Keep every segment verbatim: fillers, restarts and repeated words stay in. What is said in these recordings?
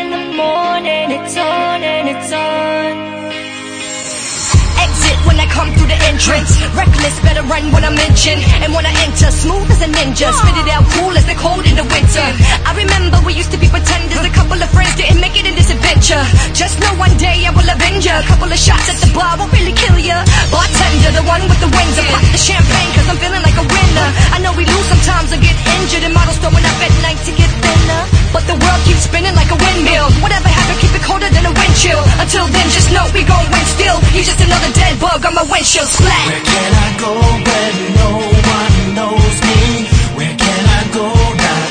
in the morning, it's on and it's on. Exit when I come through the entrance. Reckless, better run when I'm mentioned. And when I enter, smooth as a ninja. Spit it out cool as the cold in the winter. I remember we used to be pretenders. A couple of friends didn't make it in this adventure. Just know one day I will avenge ya. A couple of shots at the bar won't really kill ya. Bartender, the one with the wings. I pop the champagne cause I'm feeling like a winner. I know we lose sometimes or get injured. And models throwing up at night to get thinner. But the world keeps spinning like a windmill. Whatever happened, keep it colder than a wind chill. Until then, just know we gon' win still. You just another dead bug on my windshield. Splat. Where can I go when no one knows me? Where can I go not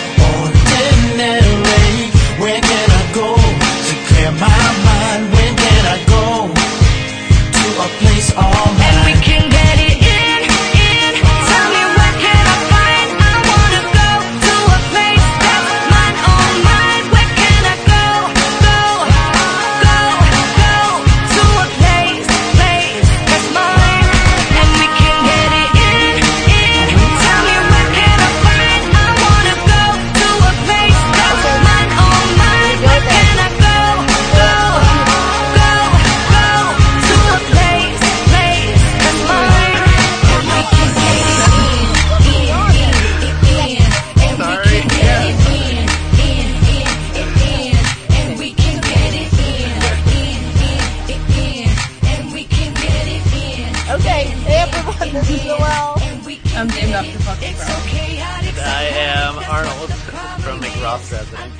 ordinary? Where can I go to clear my mind? When can I go to a place all night? And we can get it in, in. Tell me where can I find? I wanna go to a place that's mine, all mine. Where can I go, go, go, go to a place, place that's mine? And we can get it in, in. Tell me where can I find? I wanna go to a place that's mine, all mine. Where can I go, go, go, go to a place, place that's mine? And we can get it in, in, in, in. And we can get it in, in, in, in. And we can get it in, in, in, in. And we can get it in. Okay, hey everyone, this is Noel. I'm named after fucking Brown. I am Arnold from McRoss Resident.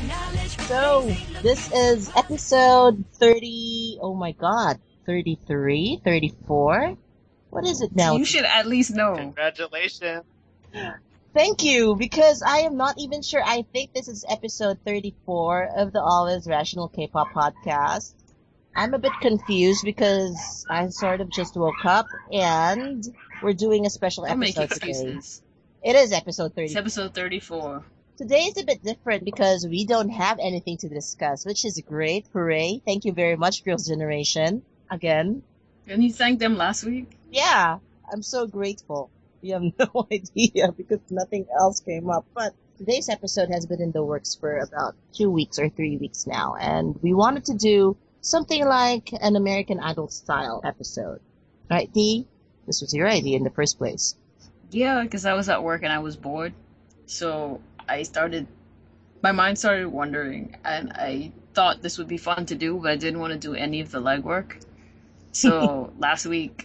So, this is episode thirty, oh my god, thirty-three, thirty-four? What is it now? You should at least know. Congratulations. Thank you, because I am not even sure. I think this is episode thirty-four of the Always Rational K-pop podcast. I'm a bit confused because I sort of just woke up and we're doing a special Don't make episode today. excuses. It is episode thirty. It's episode thirty-four. Today is a bit different because we don't have anything to discuss, which is great. Hooray. Thank you very much, Girls' Generation. Again. Didn't you thank them last week? Yeah, I'm so grateful. You have no idea because nothing else came up. But today's episode has been in the works for about two weeks or three weeks now. And we wanted to do something like an American Idol style episode. Right, Dee? This was your idea in the first place. Yeah, because I was at work and I was bored. So I started, my mind started wandering, and I thought this would be fun to do, but I didn't want to do any of the legwork. So last week,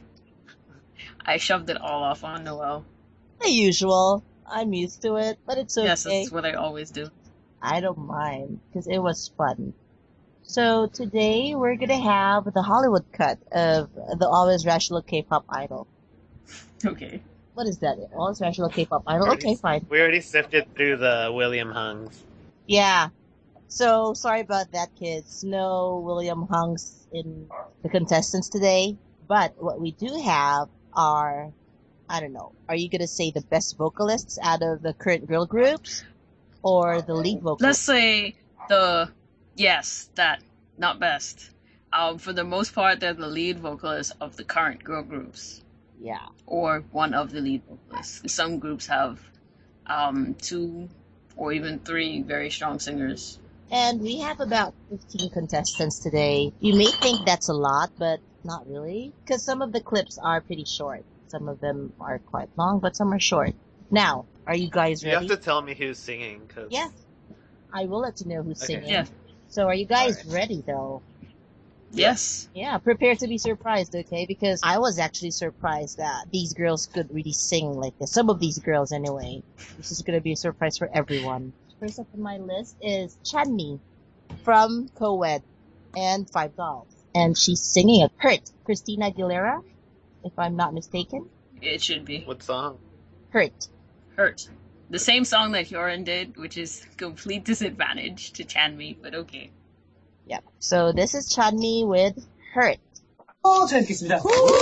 I shoved it all off on Noel. The usual. I'm used to it, but it's okay. Yes, that's what I always do. I don't mind, because it was fun. So today, we're gonna have the Hollywood cut of the Always Rational K-pop Idol. Okay. What is that? Always Rational K-pop Idol? Already- Okay, fine. We already sifted through the William Hungs. Yeah. So, sorry about that, kids. No William Hungs in the contestants today. But what we do have are, I don't know, are you gonna say the best vocalists out of the current girl groups? Or the lead vocalist? Let's say the, yes, that, not best. Um, for the most part, they're the lead vocalists of the current girl groups. Yeah. Or one of the lead vocalists. Some groups have um, two or even three very strong singers. And we have about fifteen contestants today. You may think that's a lot, but not really. Because some of the clips are pretty short. Some of them are quite long, but some are short. Now, are you guys You ready? have to tell me who's singing. Cause... Yeah. I will let you know who's Okay. singing. Yeah. So are you guys Alright. ready, though? Yes. Yeah, prepare to be surprised, okay? Because I was actually surprised that these girls could really sing like this. Some of these girls, anyway. This is going to be a surprise for everyone. First up on my list is Chanmi from Coed and Five Dolls. And she's singing a Hurt, Christina Aguilera, if I'm not mistaken. It should be. What song? Hurt. Hurt. The same song that Hyorin did, which is complete disadvantage to Chanmi, but okay. Yep. So this is Chanmi with Hurt. 어, 잘 듣겠습니다.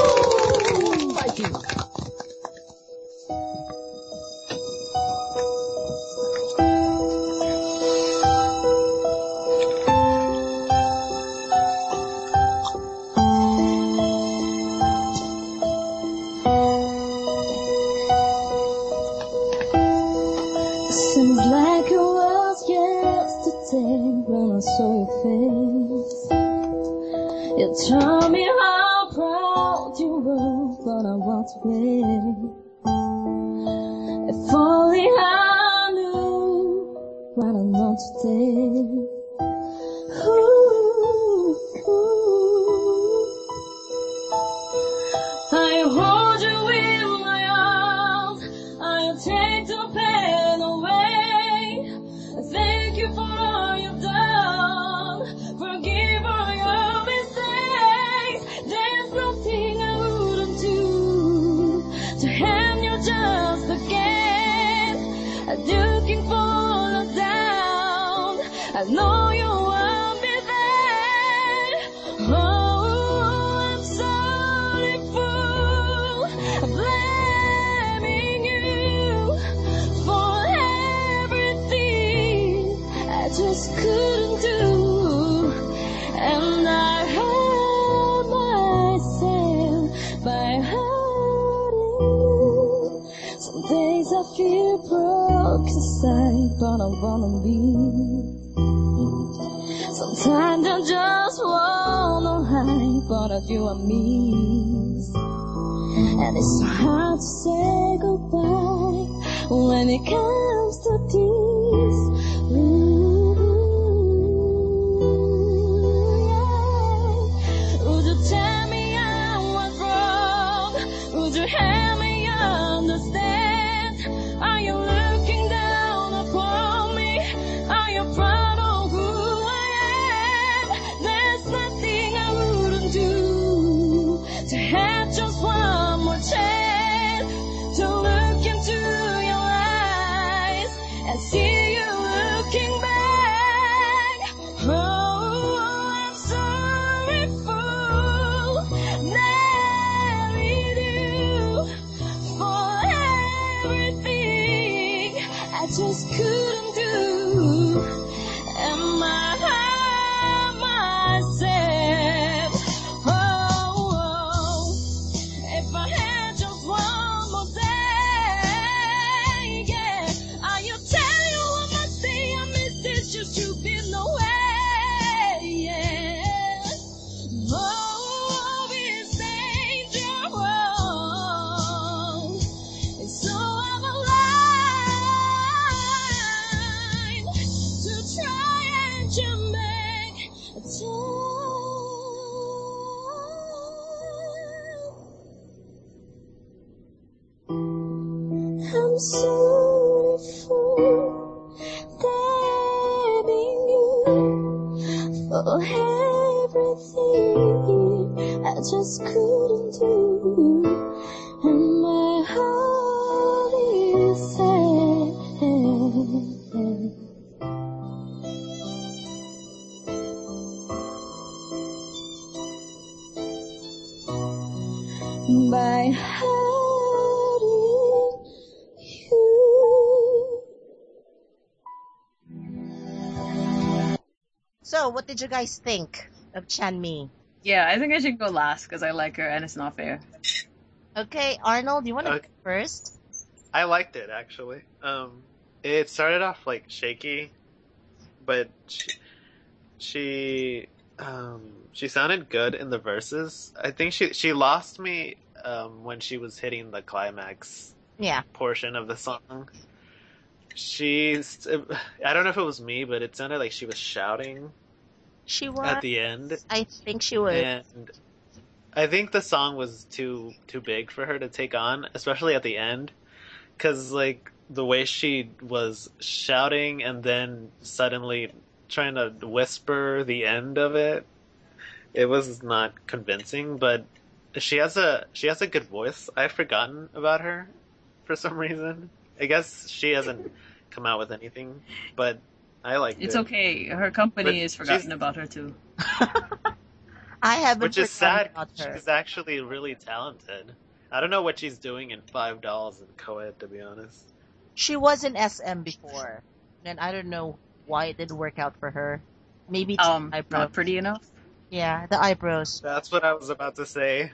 파이팅! Seems like it was yesterday when I saw You tell me how proud you were, but I walked away. If only I knew what I know today. Ooh, ooh. I hold you in my arms, I'll take the pain away. Thank you for all you've done, forgive all your mistakes. There's nothing I wouldn't do to hand you just again. You can fall down, I know you won't be there. Oh, I'm sorry for blaming you for everything I just couldn't do. And I hurt myself by hurting you. Some days I feel broke inside, but I wanna be. Sometimes I just wanna hide, but I do I miss. And it's so hard to say goodbye when it comes to this. Ooh, yeah. Would you tell me I was wrong? Would you help me understand? Are you looking down upon me? Are you proud of who I am? There's nothing I wouldn't do to have just one more chance to look into your eyes and see you looking back. Oh, I'm sorry for marrying you for everything I just couldn't do. Am I hurt myself? Oh, oh, if I had just one more day, yeah. I you tell you I must say I miss this, just you've been away, yeah. Oh, it's dangerous. It's so out of line to try and to make a time. I'm sorry for blaming you for everything I just couldn't do, and my heart is sad. By hurting you. So, what did you guys think of Chanmi? Yeah, I think I should go last because I like her and it's not fair. Okay, Arnold, you want to Okay. go first? I liked it actually. Um, it started off like shaky, but she she, um, she sounded good in the verses. I think she she lost me um, when she was hitting the climax Yeah. portion of the song. She's I don't know if it was me, but it sounded like she was shouting She was. at the end, I think she was. and I think the song was too too big for her to take on, especially at the end, because like the way she was shouting and then suddenly trying to whisper the end of it, it was not convincing. But she has a she has a good voice. I've forgotten about her for some reason. I guess she hasn't come out with anything, but I liked It's it. okay. Her company But is forgotten she's- about her too. I haven't Which is forgotten sad. about her. She's actually really talented. I don't know what she's doing in Five Dolls and Co-ed, to be honest. She was in S M before, and I don't know why it didn't work out for her. Maybe it's Um, the eyebrows. not pretty enough. Yeah, the eyebrows. That's what I was about to say.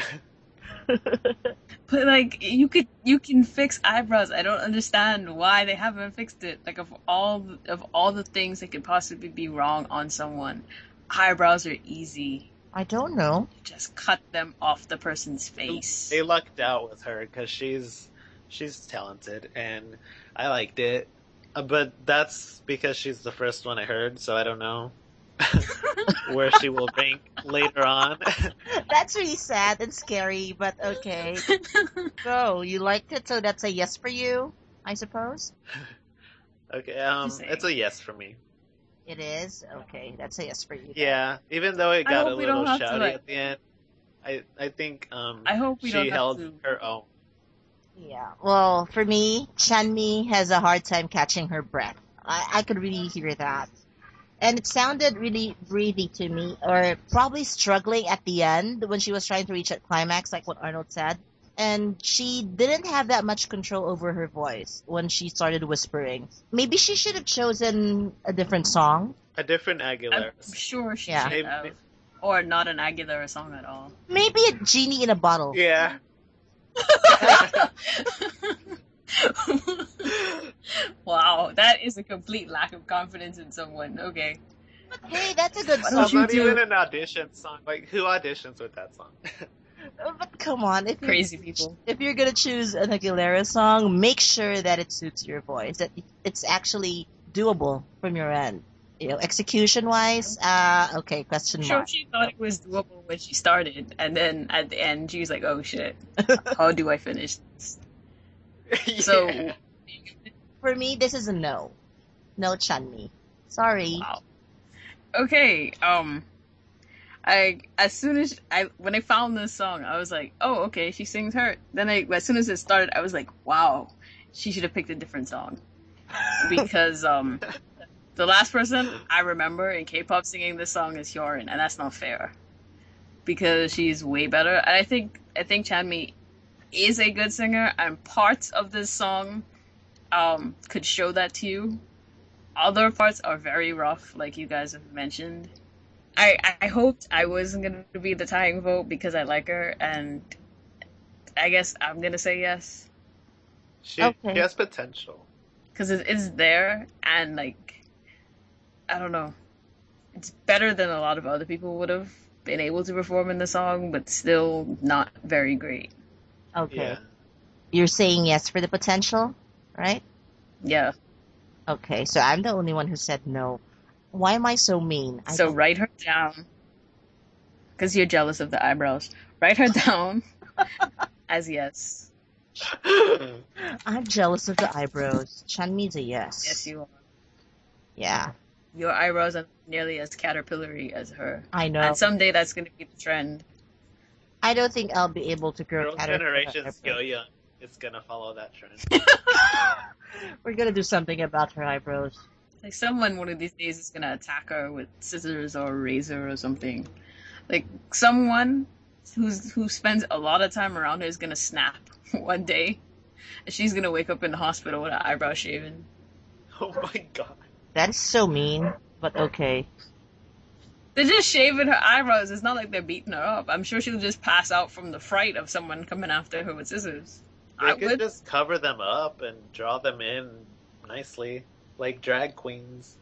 But like, you could you can fix eyebrows. I don't understand why they haven't fixed it. Like, of all of all the things that could possibly be wrong on someone, eyebrows are easy. I don't know. Just cut them off the person's face. They lucked out with her because she's she's talented and I liked it, uh, but that's because she's the first one I heard, so I don't know where she will rank later on. That's really sad and scary, but okay. So, you liked it, so that's a yes for you, I suppose? Okay, um, Just it's a yes for me. It is? Okay, that's a yes for you. Yeah, even though it I got hope a we little don't have to, shouty like- at the end, I I think um I hope we she don't have held to- her own. Yeah. Well, for me, Chanmi has a hard time catching her breath. I, I could really hear that. And it sounded really breathy to me, or probably struggling at the end when she was trying to reach that climax, like what Arnold said. And she didn't have that much control over her voice when she started whispering. Maybe she should have chosen a different song. A different Aguilera. I'm sure she Yeah. should have. Or not an Aguilera song at all. Maybe a genie in a bottle. Yeah. Wow, that is a complete lack of confidence in someone. Okay. Hey, that's a good Why song. don't you Not do- even an audition song. Like, who auditions with that song? But come on, if you're, Crazy people. if you're gonna choose an Aguilera song, make sure that it suits your voice. That it's actually doable from your end. You know, execution wise, uh, okay, question I'm sure mark. she thought it was doable when she started, and then at the end she was like, "Oh shit, how do I finish this?" So, Yeah. For me, this is a no. No Chanmi. Sorry. wow. Okay, um, I as soon as I when I found this song, I was like, "Oh, okay, she sings hurt." Then I as soon as it started, I was like, "Wow, she should have picked a different song," because um. The last person I remember in K-pop singing this song is Hyorin, and that's not fair. Because she's way better. And I think I think Chanmi is a good singer, and parts of this song um, could show that to you. Other parts are very rough, like you guys have mentioned. I, I hoped I wasn't going to be the tying vote because I like her, and I guess I'm going to say yes. She, Okay. she has potential. Because it, it's there, and like, I don't know. It's better than a lot of other people would have been able to perform in the song, but still not very great. Okay. Yeah. You're saying yes for the potential, right? Yeah. Okay, so I'm the only one who said no. Why am I so mean? I So don't- write her down. Because you're jealous of the eyebrows. Write her down as yes. I'm jealous of the eyebrows. Chanmi's a yes. Yes, you are. Yeah, Your eyebrows are nearly as caterpillary as her. I know. And someday that's going to be the trend. I don't think I'll be able to grow Girls' caterpillar Generation's eyebrows. Go Young is gonna follow that trend. We're gonna do something about her eyebrows. Like someone one of these days is gonna attack her with scissors or a razor or something. Like someone who's who spends a lot of time around her is gonna snap one day, and she's gonna wake up in the hospital with her eyebrows shaven. Oh my god. That is so mean, but okay. They're just shaving her eyebrows. It's not like they're beating her up. I'm sure she'll just pass out from the fright of someone coming after her with scissors. They I could would. just cover them up and draw them in nicely, like drag queens.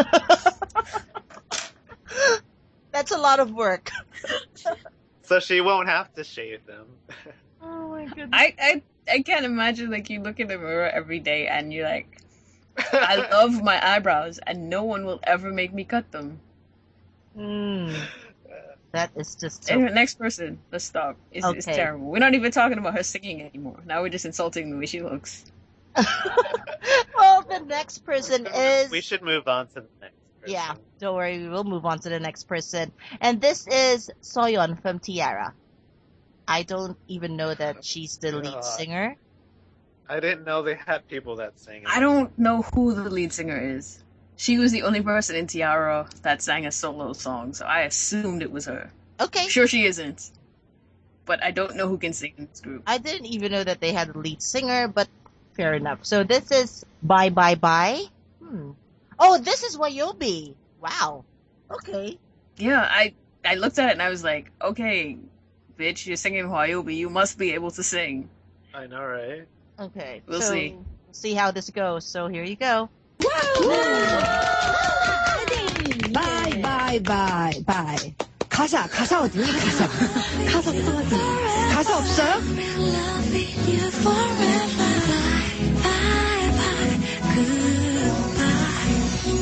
That's a lot of work. So she won't have to shave them. Oh my goodness. I, I I can't imagine like you look in the mirror every day and you're like, I love my eyebrows and no one will ever make me cut them. Mm, that is just so... Anyway, next person. Let's stop. It's, it's Okay. terrible. We're not even talking about her singing anymore. Now we're just insulting the way she looks. Well, the next person is... We should move on to the next person. Yeah, don't worry, we will move on to the next person. And this is Soyeon from Tiara. I don't even know that she's the lead God. singer. I didn't know they had people that sang. I don't know who the lead singer is. She was the only person in Tiara that sang a solo song, so I assumed it was her. Okay, I'm sure she isn't. But I don't know who can sing in this group. I didn't even know that they had a lead singer, but fair enough. So this is Bye Bye Bye. Hmm. Oh, this is Wayobi. Wow. Okay. Yeah, I I looked at it and I was like, okay, bitch, you're singing Hwayobi, you must be able to sing. I know, right? Okay. We'll so, see. We'll see how this goes. So here you go. Bye, bye, bye, bye. 가사, 가사 어디요? 가사. 가사 어디? 가사 없어요? Loving you forever. Bye bye goodbye.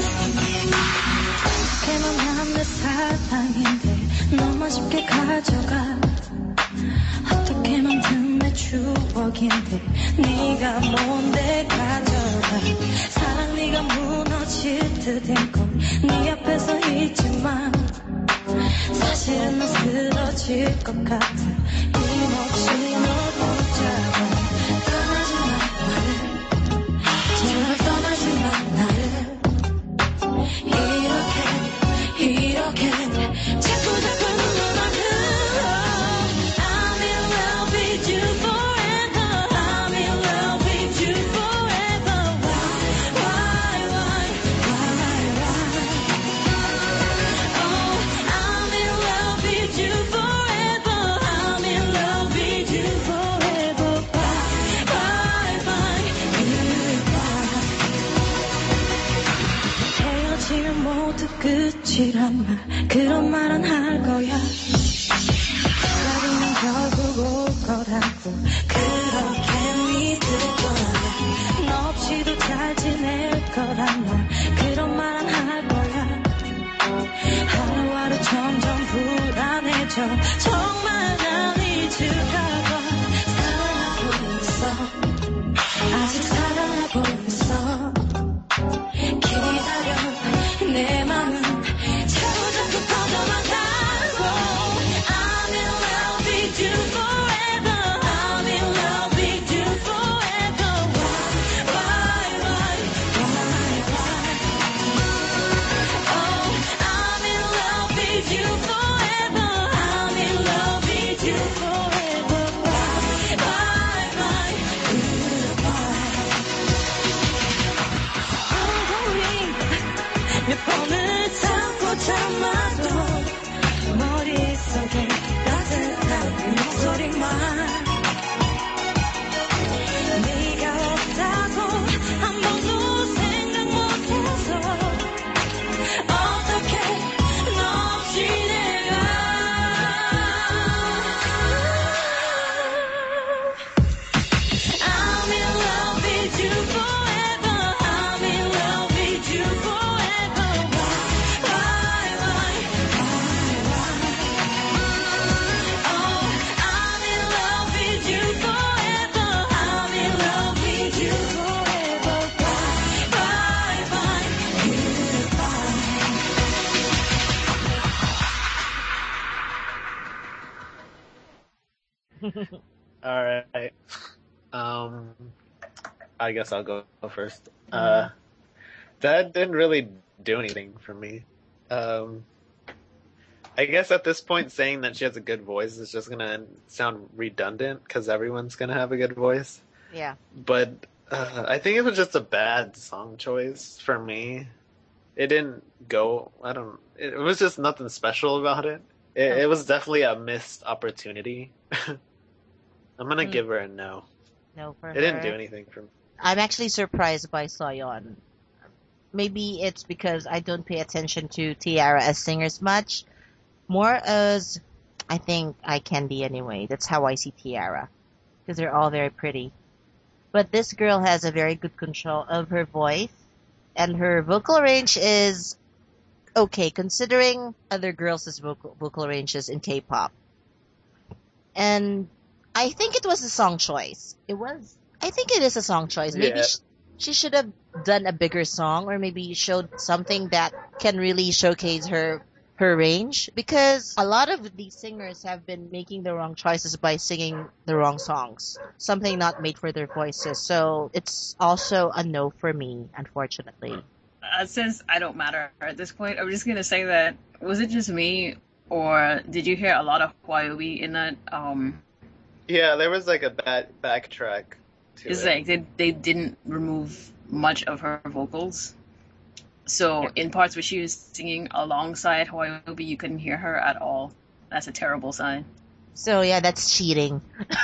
걔만 남는 사랑인데 너무 쉽게 가져가. 어떻게 만든 내 추억인데 네가 뭔데 가져가. 사랑 네가 무너질 듯한 건 네 앞에서 있지만 사실은 난 쓰러질 것 같아. 힘없이 널 붙잡아. 떠나지 마 나를. 제발 떠나지 마 나를. 이렇게 이렇게 자꾸 자꾸 눈물만 흘러. I'm in love with you forever. I'm in love with you forever. Why, why, why, why, why? Oh, I'm in love with you forever. I'm in love with you forever. Bye, bye, bye, goodbye. 헤어지면 모두 끝이란 말, 그런 말은 할 거야. 나중엔 결국 올 거라고 그렇게 믿을 거야. 너 없이도 잘 지낼 거란 말, 그런 말은 할 거야. 하루하루 점점 불안해져. 정말 난 잊을까봐. 사랑하고 있어. 아직 사랑하고 있어. 기다려. 내 맘은 자꾸 자꾸 커져만 가고. I'm in love with you forever. I'm in love with you forever. Why, why, why, why, why? Oh, I'm in love with you forever. I'm in love with you forever. Bye, bye, bye, goodbye. 몇 번을 참고 참아도 머릿속에 따뜻한 그 목소리만. 네가 없다고 한 번도 생각 못해서 어떻게 너 없이 내가. I'm in love with you forever. I'm in love with you forever. Why, why, why, why? Oh, I'm in love with you forever. I'm in love with you forever. Bye, bye, bye, goodbye. All right. Um, I guess I'll go first. Uh, that didn't really do anything for me. Um, I guess at this point, saying that she has a good voice is just gonna sound redundant because everyone's gonna have a good voice. Yeah. But uh, I think it was just a bad song choice for me. It didn't go. I don't. It, it was just nothing special about it. It, it was definitely a missed opportunity. I'm gonna Mm. give her a no. No, for It didn't her. do anything for me. I'm actually surprised by Soyeon. Maybe it's because I don't pay attention to Tiara as singers much. More as I think eye candy anyway. That's how I see Tiara. Because they're all very pretty. But this girl has a very good control of her voice. And her vocal range is okay, considering other girls' vocal, vocal ranges in K-pop. And I think it was a song choice. It was. I think it is a song choice. Maybe Yeah. sh- she should have done a bigger song, or maybe showed something that can really showcase her her range. Because a lot of these singers have been making the wrong choices by singing the wrong songs, something not made for their voices. So it's also a no for me, unfortunately. Uh, since I don't matter at this point, I'm just gonna say that was it just me, or did you hear a lot of Hwayobi in that? Um, Yeah, there was like a bad backtrack to it's it. like they they didn't remove much of her vocals. So in parts where she was singing alongside Hwayobi, you couldn't hear her at all. That's a terrible sign. So yeah, that's cheating.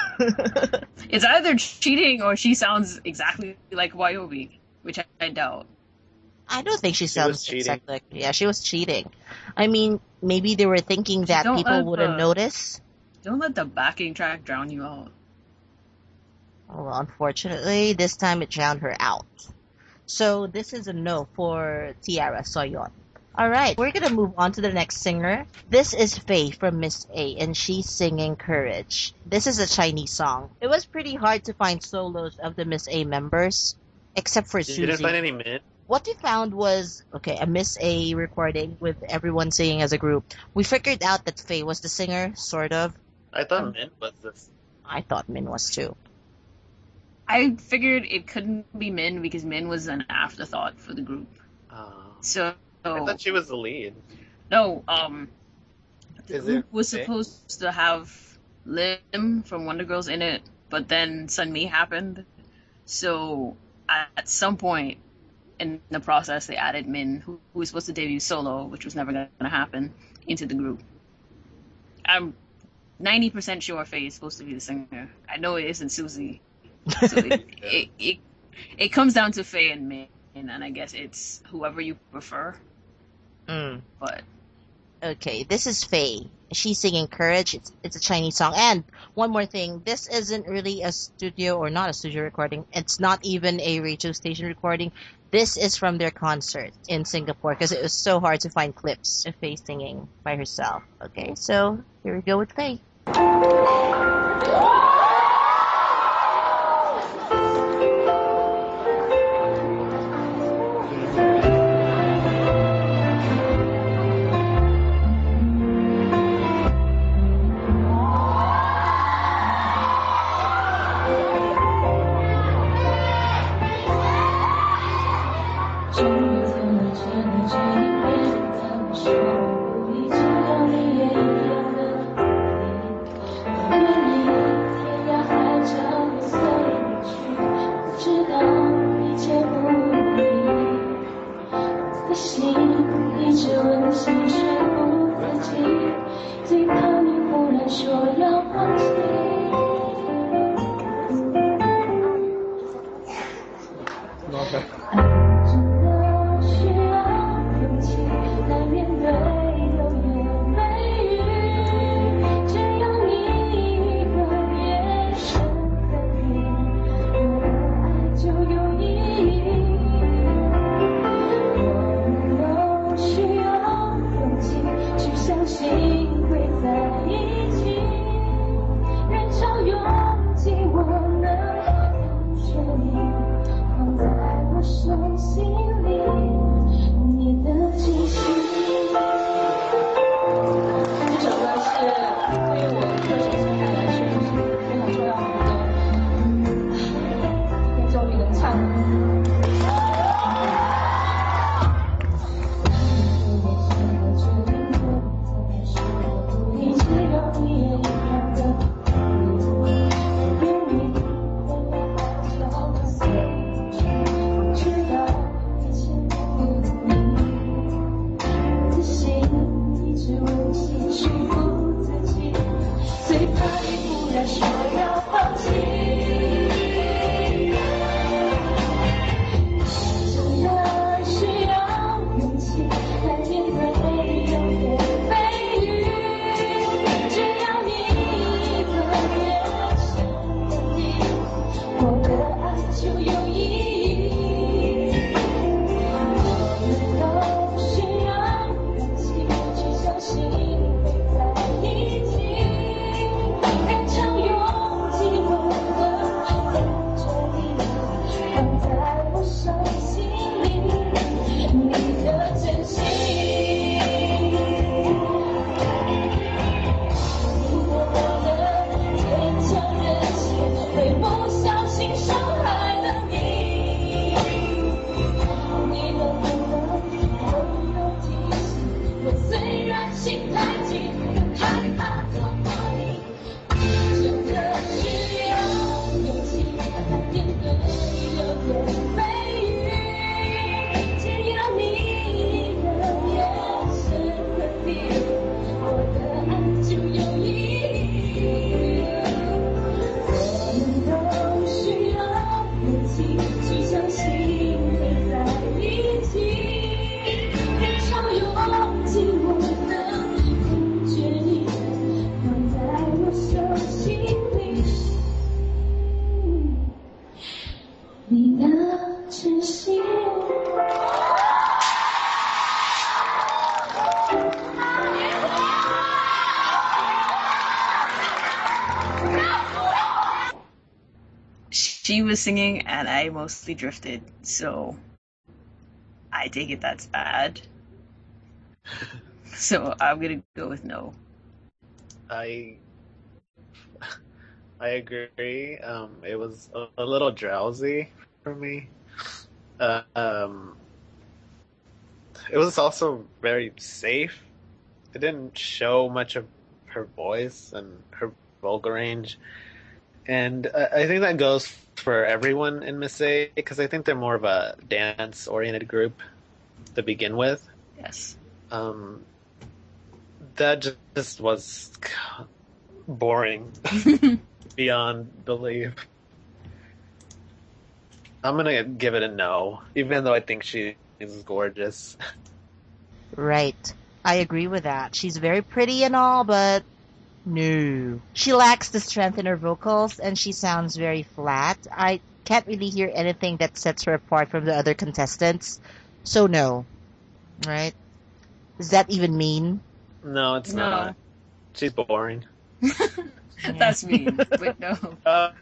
It's either cheating or she sounds exactly like Hwayobi, which I, I doubt. I don't think she was sounds cheating. exactly like, yeah, she was cheating. I mean, maybe they were thinking that don't people let wouldn't the- notice. Don't let the backing track drown you out. Well, unfortunately, this time it drowned her out. So this is a no for Tiara Soyeon. Alright, we're gonna move on to the next singer. This is Faye from Miss A, and she's singing Courage. This is a Chinese song. It was pretty hard to find solos of the Miss A members, except for You Suzy. didn't find any mid? What we found was, okay, a Miss A recording with everyone singing as a group. We figured out that Faye was the singer, sort of. I thought Min was this. I thought Min was too. I figured it couldn't be Min because Min was an afterthought for the group. Oh. So I thought she was the lead. no, um, the Is group it was Faye? supposed to have Lim from Wonder Girls in it, but then Sunmi happened. So at some point in the process, they added Min, who, who was supposed to debut solo, which was never going to happen, into the group. I'm ninety percent sure Faye is supposed to be the singer. I know it isn't Suzy. So it, it, it, it comes down to Faye and Min, and I guess it's whoever you prefer. Mm. But Okay, this is Faye. She's singing Courage. It's, it's a Chinese song. And one more thing, this isn't really a studio or not a studio recording. It's not even a radio station recording. This is from their concert in Singapore because it was so hard to find clips of Faye singing by herself. Okay, so here we go with Faye. she was singing and I mostly drifted, so I take it that's bad. So I'm gonna go with no. I I agree. Um, it was a, a little drowsy for me. Uh, um, it was also very safe. It didn't show much of her voice and her vocal range, and I, I think that goes for everyone in Miss A because I think they're more of a dance-oriented group to begin with. Yes. Um, that just was boring beyond belief. I'm gonna give it a no, even though I think she is gorgeous. Right. I agree with that. She's very pretty and all, but no. She lacks the strength in her vocals, and she sounds very flat. I can't really hear anything that sets her apart from the other contestants. So no. Right? Does that even mean? No, it's No. not. She's boring. That's mean, but no. Uh,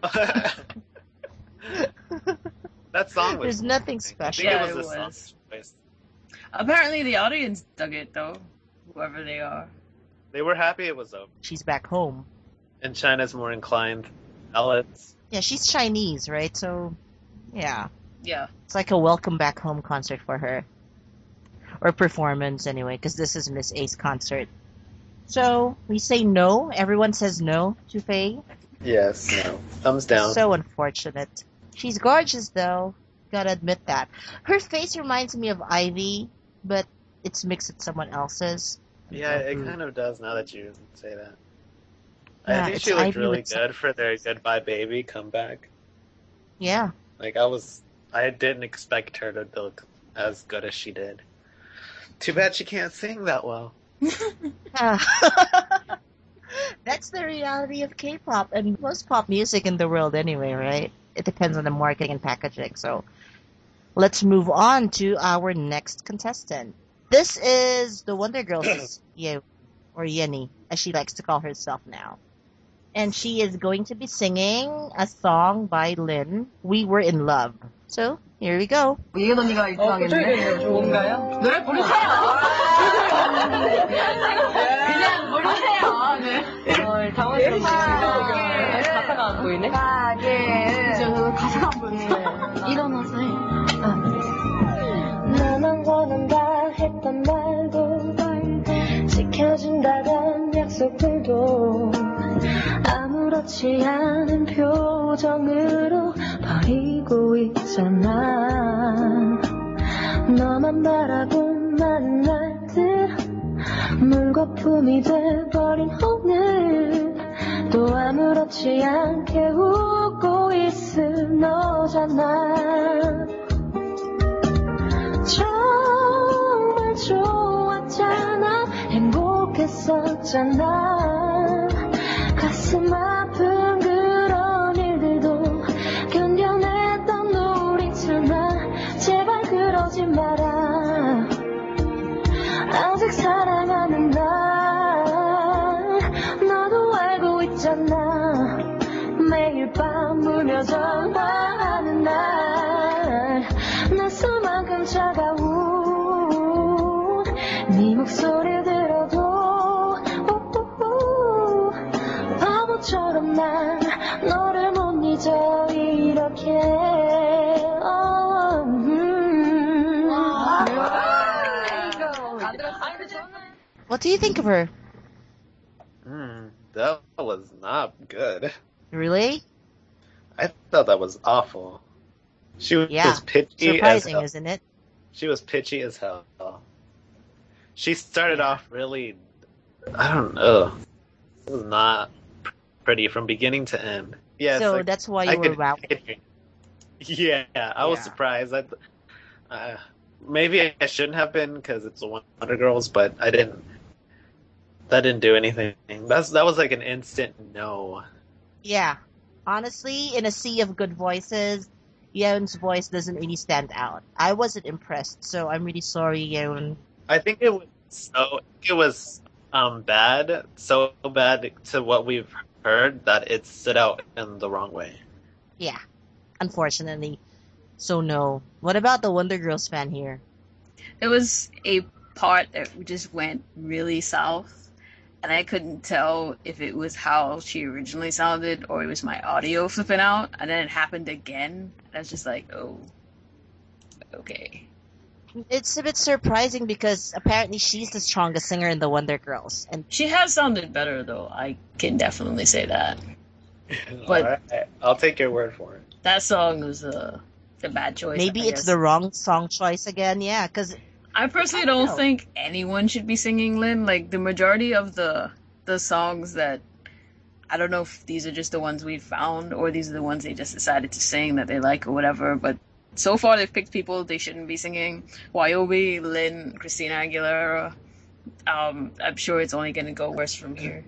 that song was. There's nothing I special. think Yeah, it was it the was. song's choice. Apparently the audience dug it though, whoever they are. They were happy it was over. She's back home. And China's more inclined. Alex. Yeah, she's Chinese, right? So, yeah. Yeah. It's like a welcome back home concert for her. Or performance, anyway, because this is Miss A's concert. So, we say no. Everyone says no to Faye. Yes, no. Thumbs down. So unfortunate. She's gorgeous, though. Gotta admit that. Her face reminds me of Ivy, but it's mixed with someone else's. Yeah, it kind of does now that you say that. Yeah, I think it's she looked Ivy really with some- good for their Goodbye Baby comeback. Yeah. Like, I was... I didn't expect her to look as good as she did. Too bad she can't sing that well. That's the reality of K-pop and most pop music in the world anyway, right? It depends on the marketing and packaging. So let's move on to our next contestant. This is the Wonder Girls, Ye, or Yenny, as she likes to call herself now. And she is going to be singing a song by Lin, We Were in Love. So, here we go. 이은 언니가 일 등 하겠네. 뭔가요? 노래 부르세요. 그냥 부르세요. 네. 어, 당황스럽네요. 가사가 안 보이네. 저 가사가 안 보이네. 일어나서 해. 나만 원한다 했던 말도 지켜준다던 약속들도 아무렇지 않은 표정으로 버리고 있잖아. 너만 바라본 많은 날들 물거품이 돼버린 오늘 또 아무렇지 않게 웃고 있을 너잖아. 정말 좋았잖아. 행복했었잖아. 가슴 아픈 그런 일들도 견뎌냈던 우리지만 제발 그러지 마라. 아직 사랑하는 날 너도 알고 있잖아. 매일 밤 울며 전화하는 날 낯설만큼 차가운 네 목소리 들어도 오오오 바보처럼 난 너를 못 잊어 이렇게 어, 음. What do you think of her? Mm, that was not good. Really? I thought that was awful. She was Yeah. pitchy Surprising, as hell. isn't it? She was pitchy as hell. She started off really, I don't know. It was not pretty from beginning to end. Yes, So I- that's why I you were could- wow. I could hear- Yeah, I was Yeah. surprised. I, uh, maybe I shouldn't have been because it's Wonder Girls, but I didn't. That didn't do anything. That's that was like an instant no. Yeah. Honestly, in a sea of good voices, Yeon's voice doesn't really stand out. I wasn't impressed, so I'm really sorry, Yeon. I think it was so. It was um bad, so bad to what we've heard that it stood out in the wrong way. Yeah. unfortunately. So no. What about the Wonder Girls fan here? There was a part that just went really south, and I couldn't tell if it was how she originally sounded or it was my audio flipping out, and then it happened again, and I was just like, oh, okay. It's a bit surprising because apparently she's the strongest singer in the Wonder Girls, and She has sounded better, though. I can definitely say that. But- Alright, I'll take your word for it. That song was a, a bad choice. maybe I it's guess. the wrong song choice again. Yeah, because I personally I don't don't know. think anyone should be singing Lin. Like, the majority of the the songs that, I don't know if these are just the ones we've found or these are the ones they just decided to sing that they like or whatever, but so far they've picked people they shouldn't be singing. Wyobi, Lin, Christina Aguilera. Um, I'm sure it's only going to go worse from here.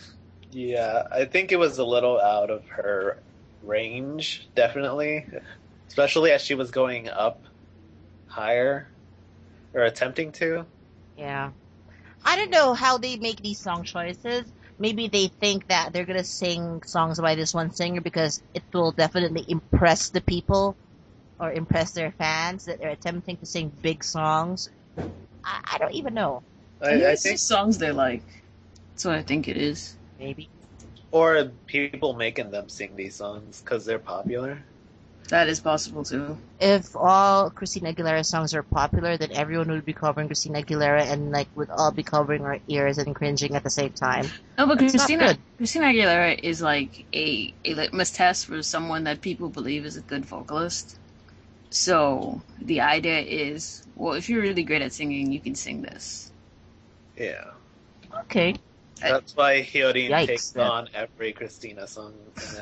Yeah, I think it was a little out of her range, definitely. Especially as she was going up higher, or attempting to. yeah, I don't know how they make these song choices. Maybe they think that they're gonna sing songs by this one singer because it will definitely impress the people or impress their fans that they're attempting to sing big songs. I, I don't even know. I, I, I it's think, just songs they like. That's what I think it is. Maybe. or people making them sing these songs because they're popular. That is possible too. If all Christina Aguilera songs are popular, then everyone would be covering Christina Aguilera and like would all be covering our ears and cringing at the same time. No, but That's not Christina good. Christina Aguilera is like a, a litmus test for someone that people believe is a good vocalist. So the idea is, well, if you're really great at singing, you can sing this. Yeah. Okay. That's why Hyorin Yikes, takes yeah. on every Christina song.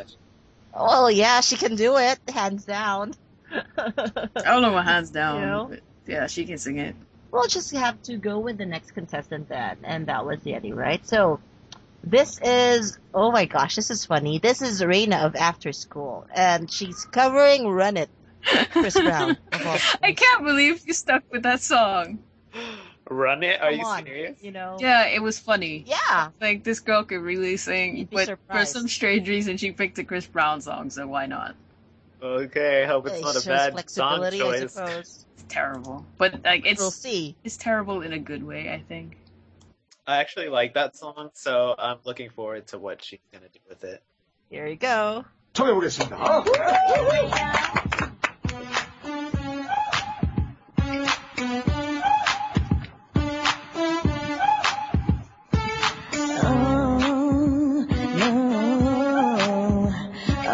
Well, yeah, she can do it, hands down. I don't know what hands down, You know? but yeah, she can sing it. We'll just have to go with the next contestant then, and that was Yeti, right? So, this is, oh my gosh, this is funny. This is Reina of After School, and she's covering Run It, Chris Brown. Of all I things. can't believe you stuck with that song. Run It? Are Come you on, serious? you know? Yeah, it was funny. Yeah. Like, this girl could really sing, You'd be but for surprised. some strange reason, she picked a Chris Brown song, so why not? Okay, hope it's It not a shows bad song flexibility, I choice. suppose. It's terrible. But, like, it's, We'll see. it's terrible in a good way, I think. I actually like that song, so I'm looking forward to what she's gonna do with it. Here you go. 청해보겠습니다. Oh, no.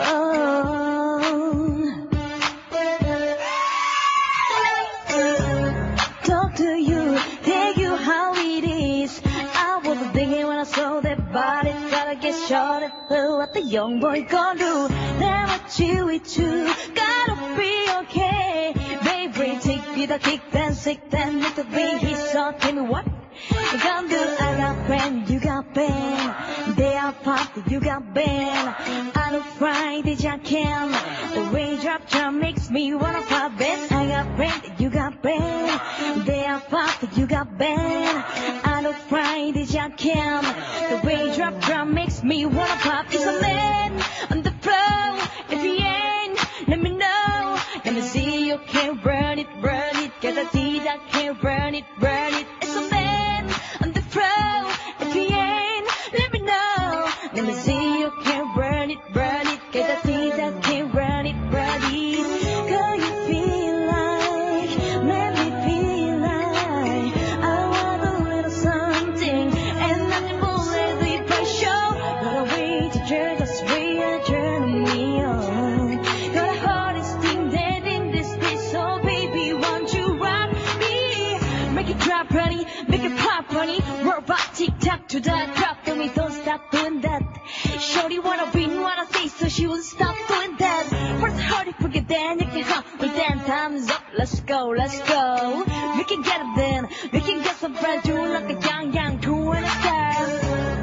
Oh. Talk to you, tell you how it is. I wasn't thinking when I saw that body. Gotta get shot at her, what the young boy gonna do? Then what you with you, gotta be okay. Baby, take me the kick, then sick, then with the way he saw. Tell me what you gonna do? I got friend, you got band. They are party, you got band. I don't Friday, I can. The raindrop drum makes me wanna pop best. I got friend, you got band. They are party, you got band. I don't Friday, I can. The raindrop drum makes me wanna pop. It's a man on the floor. If he ain't, let me know. Let me see you can burn it, burn it. Cause I see that can burn it, burn it. It's a man on the floor. If he ain't, let me know. Let me see you can burn it, burn it. Cause I see that can burn it, burn it. Cause you feel like, let me feel like I want a little something. And nothing will let me play show. Gotta wait to jerk us way and turn me on. Got a hardest thing dead in this place. So baby, won't you rock me? Make it drop, honey. Make it pop, honey. Robot tick tock to that drop. Then we don't stop doing that. Shorty wanna win, wanna say, so she won't stop doing that. First hard, forget then you can hop. But then time's up. Let's go, let's go. We can get it then. We can get some brand new like a young, young, cool and a style.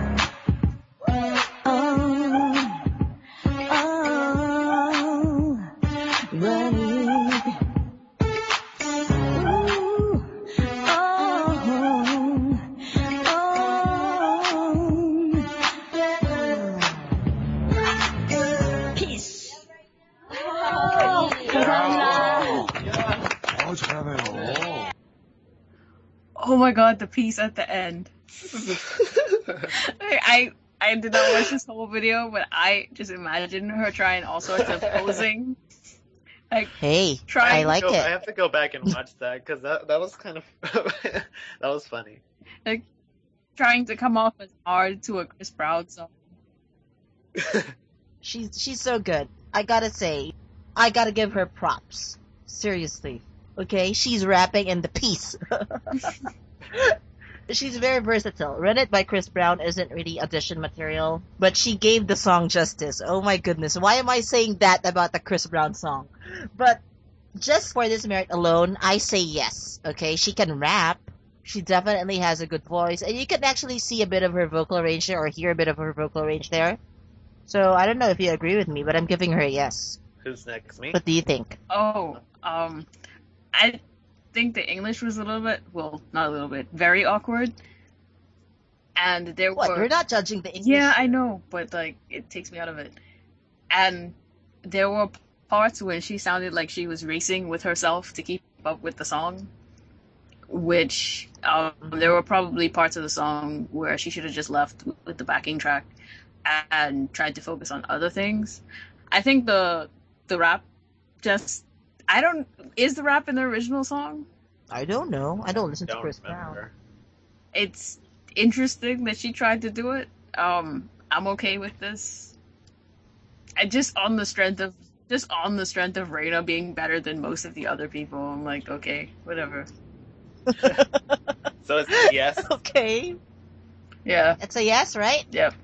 Oh, oh, run it. Ooh, oh, oh. Peace. Oh my god, the piece at the end. I I did not watch this whole video, but I just imagine her trying all sorts of posing. Like, Hey, trying I like Go- I it. have to go back and watch that because that that was kind of that was funny. like trying to come off as hard to a Chris Brown song. She's she's so good. I gotta say, I gotta give her props. Seriously. Okay, she's rapping in the piece. She's very versatile. Run It by Chris Brown isn't really audition material, but she gave the song justice. Oh my goodness. Why am I saying that about the Chris Brown song? But just for this merit alone, I say yes. Okay, she can rap. She definitely has a good voice, and you can actually see a bit of her vocal range there, or hear a bit of her vocal range there. So I don't know if you agree with me, but I'm giving her a yes. Who's next? Me? What do you think? Oh, um, I think the English was a little bit, well, not a little bit, very awkward. And there What? were... We're not judging the English. Yeah, I know, but like it takes me out of it. And there were parts when she sounded like she was racing with herself to keep up with the song, which um, there were probably parts of the song where she should have just left with the backing track and tried to focus on other things. I think the the rap just I don't is the rap in the original song? I don't know. I don't listen to Don't Chris Brown. remember. It's interesting that she tried to do it. Um, I'm okay with this. I just on the strength of just on the strength of Reina being better than most of the other people, I'm like, okay, whatever. So it's yes. Okay. Yeah, It's a yes, right? yep.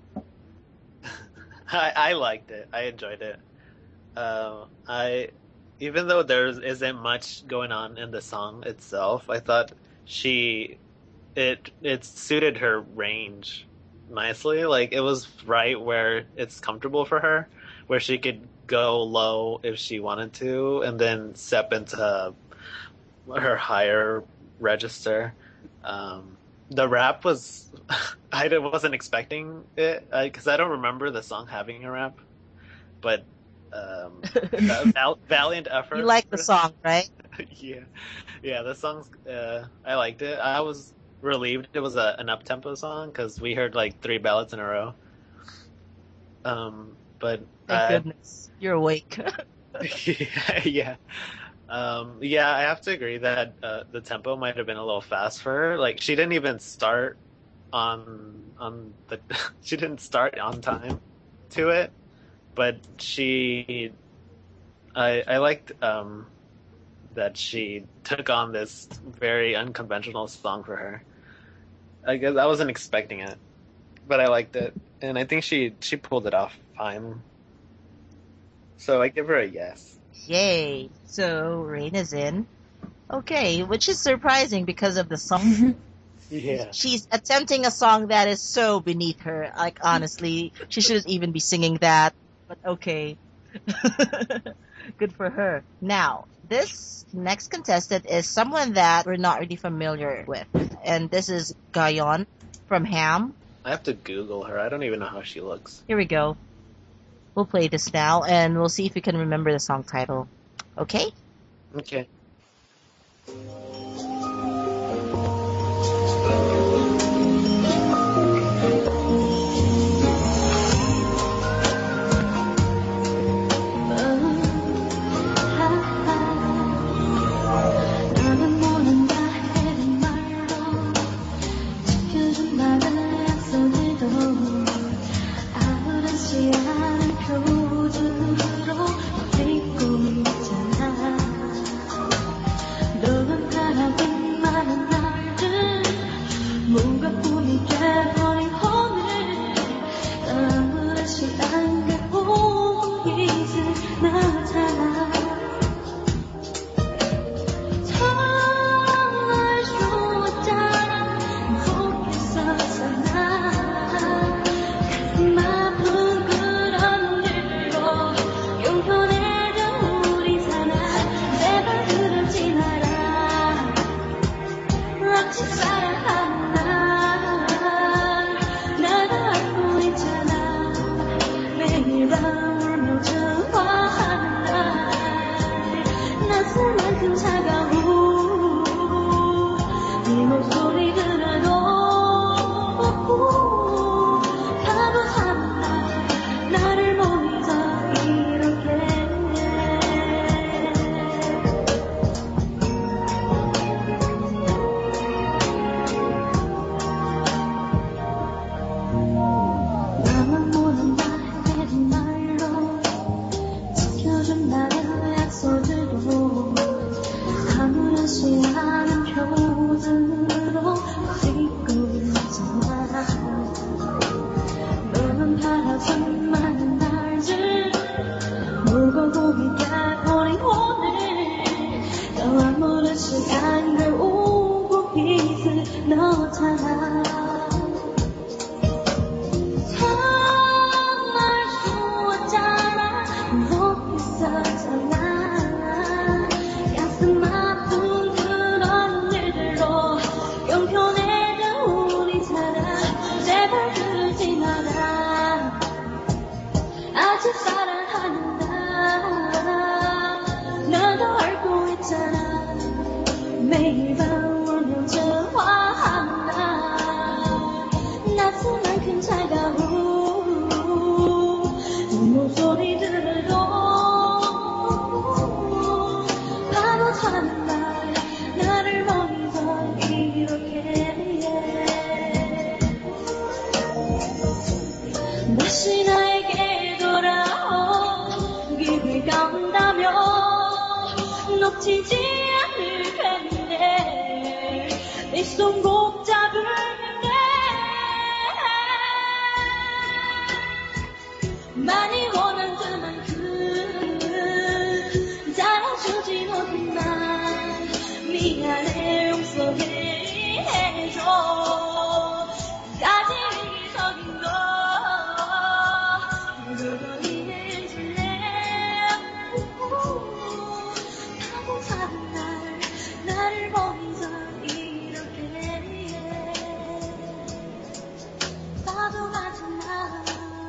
I, I liked it. I enjoyed it. Uh, I even though there isn't much going on in the song itself, I thought she it it suited her range nicely. Like it was right where it's comfortable for her, where she could go low if she wanted to, and then step into her higher register. Um, the rap was I wasn't expecting it because I don't remember the song having a rap, but um, val- valiant effort. You like the song, right? yeah, yeah. The song's uh, I liked it. I was relieved it was a, an up tempo song because we heard like three ballads in a row. Um, but Thank uh, goodness. You're awake. yeah, yeah. Um, yeah, I have to agree that uh, the tempo might have been a little fast for her. Like she didn't even start on on the she didn't start on time to it, but she I I liked um, that she took on this very unconventional song for her. I guess I wasn't expecting it, but I liked it, and I think she she pulled it off fine. So I give her a yes. Yay. So, Rain is in. Okay, which is surprising because of the song. Yeah. She's attempting a song that is so beneath her. Like, honestly, she shouldn't even be singing that. But okay. Good for her. Now, this next contestant is someone that we're not really familiar with. And this is Gayon from Ham. I have to Google her. I don't even know how she looks. Here we go. We'll play this now, and we'll see if we can remember the song title. Okay? Okay. 너는 모른다 해는 말로 지켜준 말을 약속해도 아무렇지 않은 표정으로 믿고 있잖아. 너는 바라본 많은 날들 뭔가 꿈이 돼버린 오늘 아무렇지 않게 보이진 않잖아. 정말 좋았잖아. 속에 서서 나 가슴 아픈 그런 다시 나에게 돌아오기를 간다면 놓치지 않을 텐데 내 손 꼭 잡을게 많이 원한 그만큼 잘해주지 못한 날 미안해 용서해줘 까지 이기적인 거 그걸 이해해줄래 하고 사는 날 나를 버리자 이렇게 나도 같은 날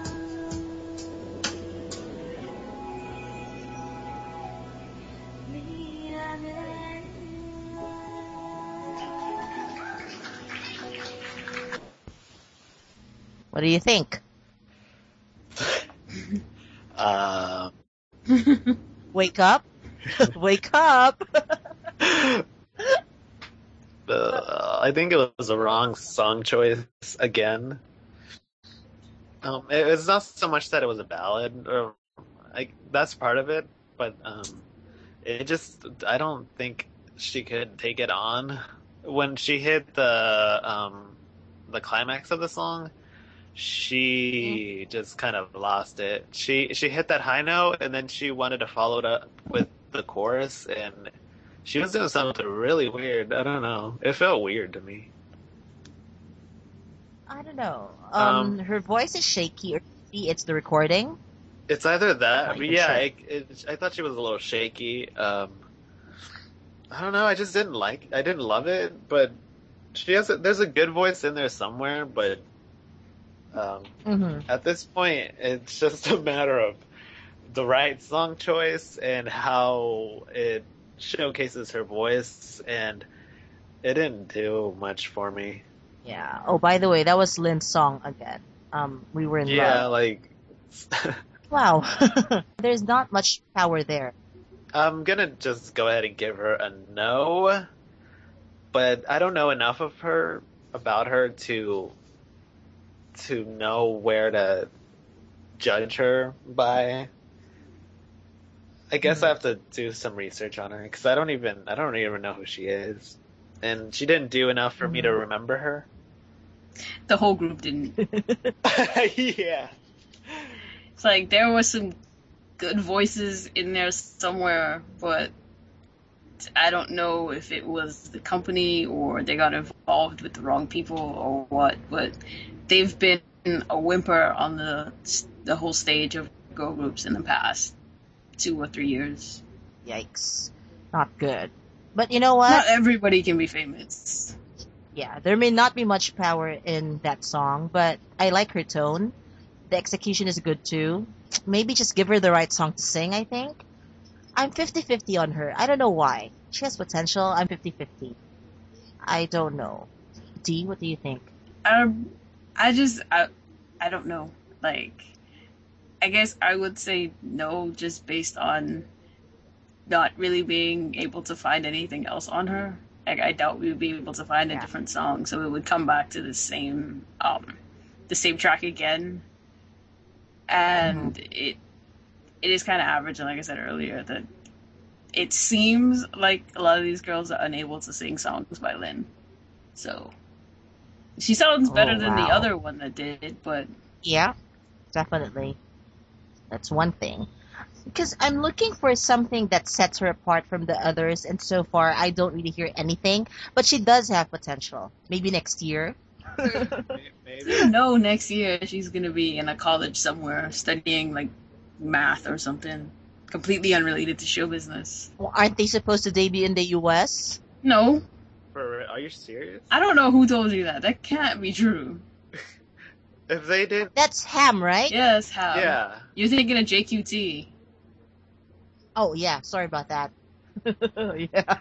미안해 What do you think? Uh, Wake up? Wake up! uh, I think it was a wrong song choice again. Um, it, it's not so much that it was a ballad, or like that's part of it, but um, it just I don't think she could take it on when she hit the um the climax of the song. She just kind of lost it. She she hit that high note and then she wanted to follow it up with the chorus and she was doing something really weird. I don't know. It felt weird to me. I don't know. Um, Um, her voice is shaky, or maybe it's the recording. It's either that, Not but even yeah, sure. it, it, I thought she was a little shaky. Um, I don't know. I just didn't like. I didn't love it, but she has. A, there's a good voice in there somewhere, but um, Mm-hmm. at this point, it's just a matter of the right song choice and how it showcases her voice, and it didn't do much for me. Yeah. Oh, by the way, that was Lynn's song again. Um, we were in Yeah, love. like Wow. There's not much power there. I'm gonna just go ahead and give her a no, but I don't know enough of her about her to to know where to judge her by. I guess I have to do some research on her because I don't even I don't even know who she is, and she didn't do enough for me to remember her. The whole group didn't. Yeah. It's like there were some good voices in there somewhere, but I don't know if it was the company or they got involved with the wrong people or what. But they've been a whimper on the the whole stage of girl groups in the past two or three years. Yikes. Not good. But you know what? Not everybody can be famous. Yeah, there may not be much power in that song, but I like her tone. The execution is good too. Maybe just give her the right song to sing, I think. I'm fifty-fifty on her. I don't know why. She has potential. I'm fifty-fifty. I don't know. D, what do you think? Um, I just I I don't know. Like, I guess I would say no, just based on not really being able to find anything else on her. Like, I doubt we would be able to find a Yeah. different song, so it would come back to the same um the same track again. And it it is kind of average, and like I said earlier, that it seems like a lot of these girls are unable to sing songs by Lynn. So she sounds Oh, better than the wow. other one that did, but Yeah, definitely. That's one thing. Because I'm looking for something that sets her apart from the others, and so far I don't really hear anything. But she does have potential. Maybe next year. Maybe. no, next year she's gonna be in a college somewhere studying like math or something completely unrelated to show business. Well, aren't they supposed to debut in the U S? No, For, are you serious? I don't know who told you that. That can't be true. If they did, That's Ham, right? Yes, how? yeah. You're thinking of J Q T. Oh, yeah. Sorry about that. Yeah.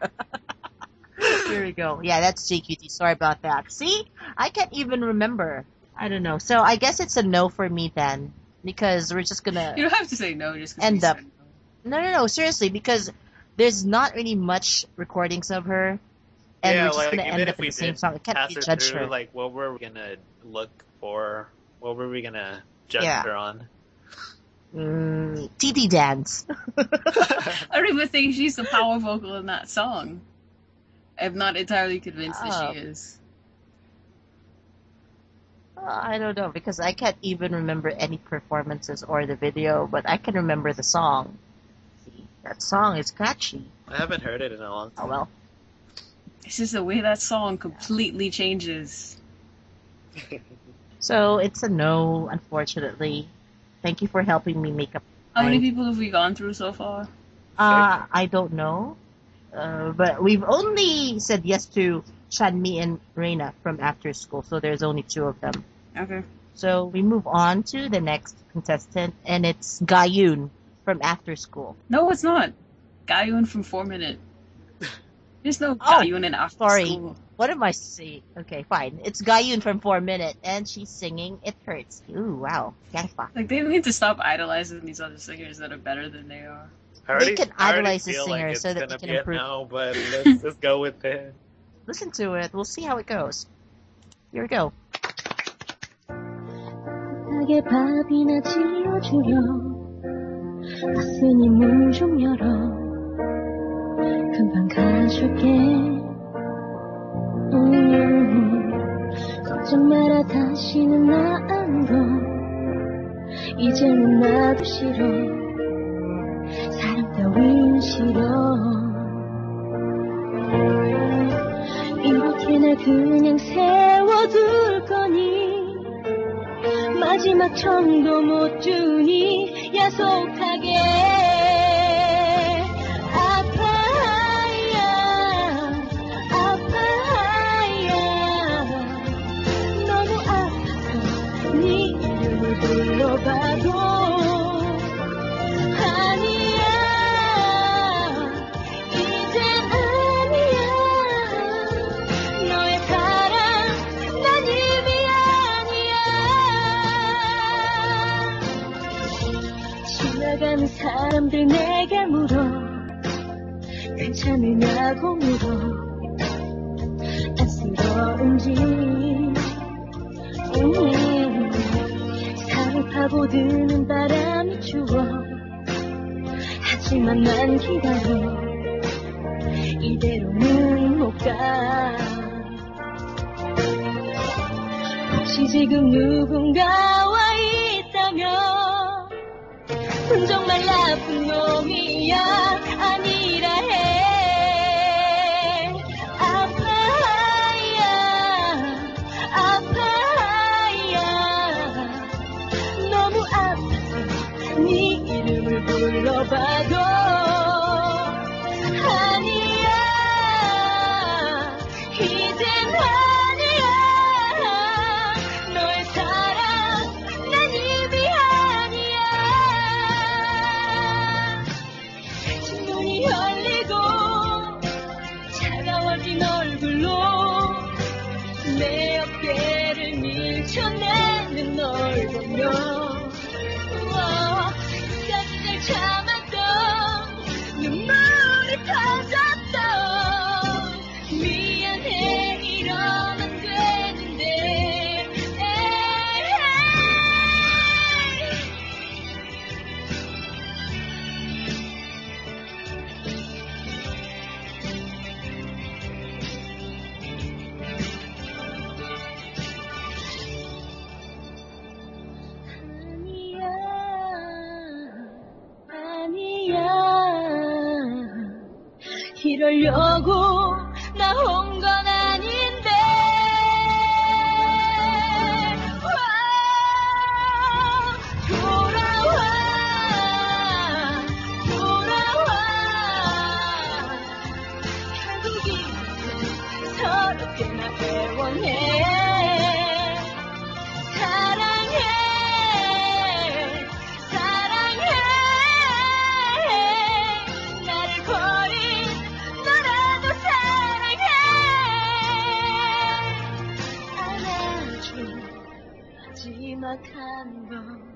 Here we go. Yeah, that's J Q T. Sorry about that. See? I can't even remember. I don't know. So I guess it's a no for me then. Because we're just gonna... You don't have to say no just because End up. No, no, no. Seriously, because there's not really much recordings of her. And yeah, we're just like gonna even end if up in we the same did song. I can't pass really her judge through, her. like what were we gonna look for? What were we gonna judged Yeah. her on. Mm, T T dance. I don't even think she's the power vocal in that song. I'm not entirely convinced that Oh. she is. Uh, I don't know because I can't even remember any performances or the video, but I can remember the song. See, that song is catchy. I haven't heard it in a long Oh time. well. It's just the way that song completely changes. So it's a no, unfortunately. Thank you for helping me make up. How many mind. people have we gone through so far? Uh, I don't know. Uh, but we've only said yes to Chanmi and Reina from After School, so there's only two of them. Okay. So we move on to the next contestant, and it's Gayun from After School. No, it's not. Gayun from Four Minute. There's no Oh, Gayun in After sorry. School. What am I saying? Okay, fine. It's Gayun from Four Minute, and she's singing It Hurts. Ooh, wow. Gangpa. Like, they need to stop idolizing these other singers that are better than they are. I already, can I already idolize the feel singer like it's so that gonna they can be a improve. no, but let's just go with it. Listen to it. We'll see how it goes. Here we go. 따뜻하게 밥이나 지어주려 왔으니 문 좀 열어 금방 가줄게 음, 걱정 마라 다시는 나 안 둬 이제는 나도 싫어 사랑 따윈 싫어 이렇게 날 그냥 세워둘 거니 마지막 청도 못 주니 야속하게 아파야 아파야 너무 아파서 네 이름을 불러봐도 아니야 이젠 아니야 너의 사랑 난 이미 아니야 지나가는 사람들 내게 물어 괜찮으냐고 물어 안쓰러운지 음, 살을 파고드는 바람이 추워 하지만 난 기다려 이대로는 못 가 혹시 지금 누군가와 있다면 넌 정말 나쁜 놈이야 아니라 해 아파야 아파야 너무 아파서 네 이름을 불러봐도 아니야 이젠 아니야 너의 사랑 난 이미 아니야 눈이 열리고 차가워진 얼굴로 내 어깨를 밀쳐내는 널 보며 우와, 끝까지 참았던 눈물이 터졌던 미안해 이러면 안 되는데 에이. 아니야, 아니야. 이러려고 나 온 건 아닌데. 와, 돌아와, 돌아와. 결국 이제 서럽게나 애원해. 사랑해, 사랑해. 나를 버린 너라도 사랑해. 안아줘 마지막 한 번.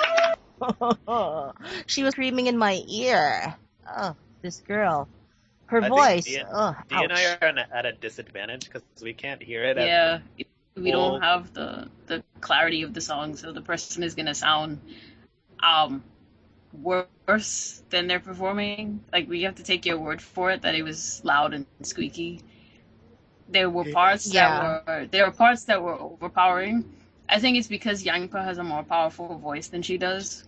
She was screaming in my ear. Oh, this girl. Her I think voice. Dee and, Ugh, Dee and I ouch. are at a- at a disadvantage because we can't hear it. At, Yeah, we full- don't have the the clarity of the song, so the person is gonna sound um worse than they're performing. Like we have to take your word for it that it was loud and squeaky. There were parts Yeah. that were there were parts that were overpowering. I think it's because Yangpa has a more powerful voice than she does.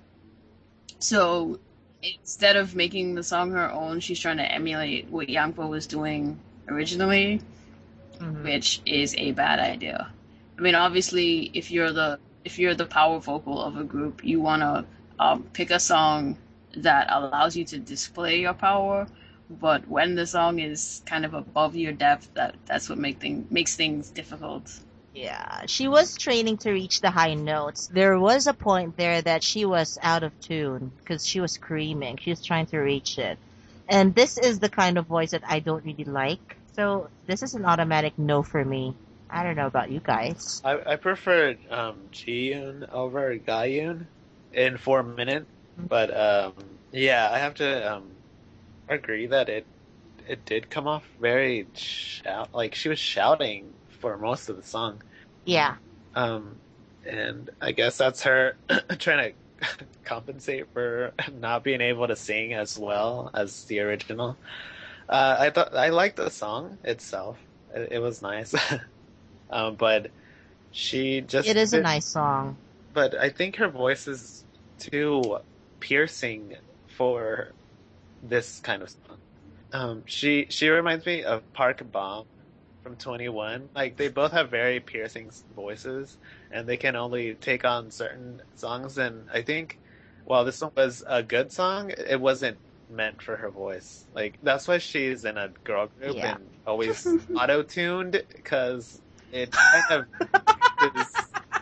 So instead of making the song her own, she's trying to emulate what Yangpa was doing originally, Mhm. which is a bad idea. I mean, obviously, if you're the if you're the power vocal of a group, you want to um, pick a song that allows you to display your power. But when the song is kind of above your depth, that that's what make thing, makes things difficult. Yeah, she was training to reach the high notes. There was a point there that she was out of tune because she was screaming. She was trying to reach it. And this is the kind of voice that I don't really like. So this is an automatic no for me. I don't know about you guys. I, I prefer um, Ji-yoon over Ga-yoon in Four Minute, but um, yeah, I have to um, agree that it it did come off very shout like she was shouting for most of the song. Yeah. Um, and I guess that's her trying to compensate for not being able to sing as well as the original. Uh, I thought I liked the song itself. It, it was nice, um, but she just It is a did- nice song. But I think her voice is too piercing for this kind of song. Um, she she reminds me of Park Bom from twenty-one. Like they both have very piercing voices, and they can only take on certain songs. And I think while this one was a good song, it wasn't meant for her voice. Like that's why she's in a girl group Yeah. and always auto-tuned because it kind of is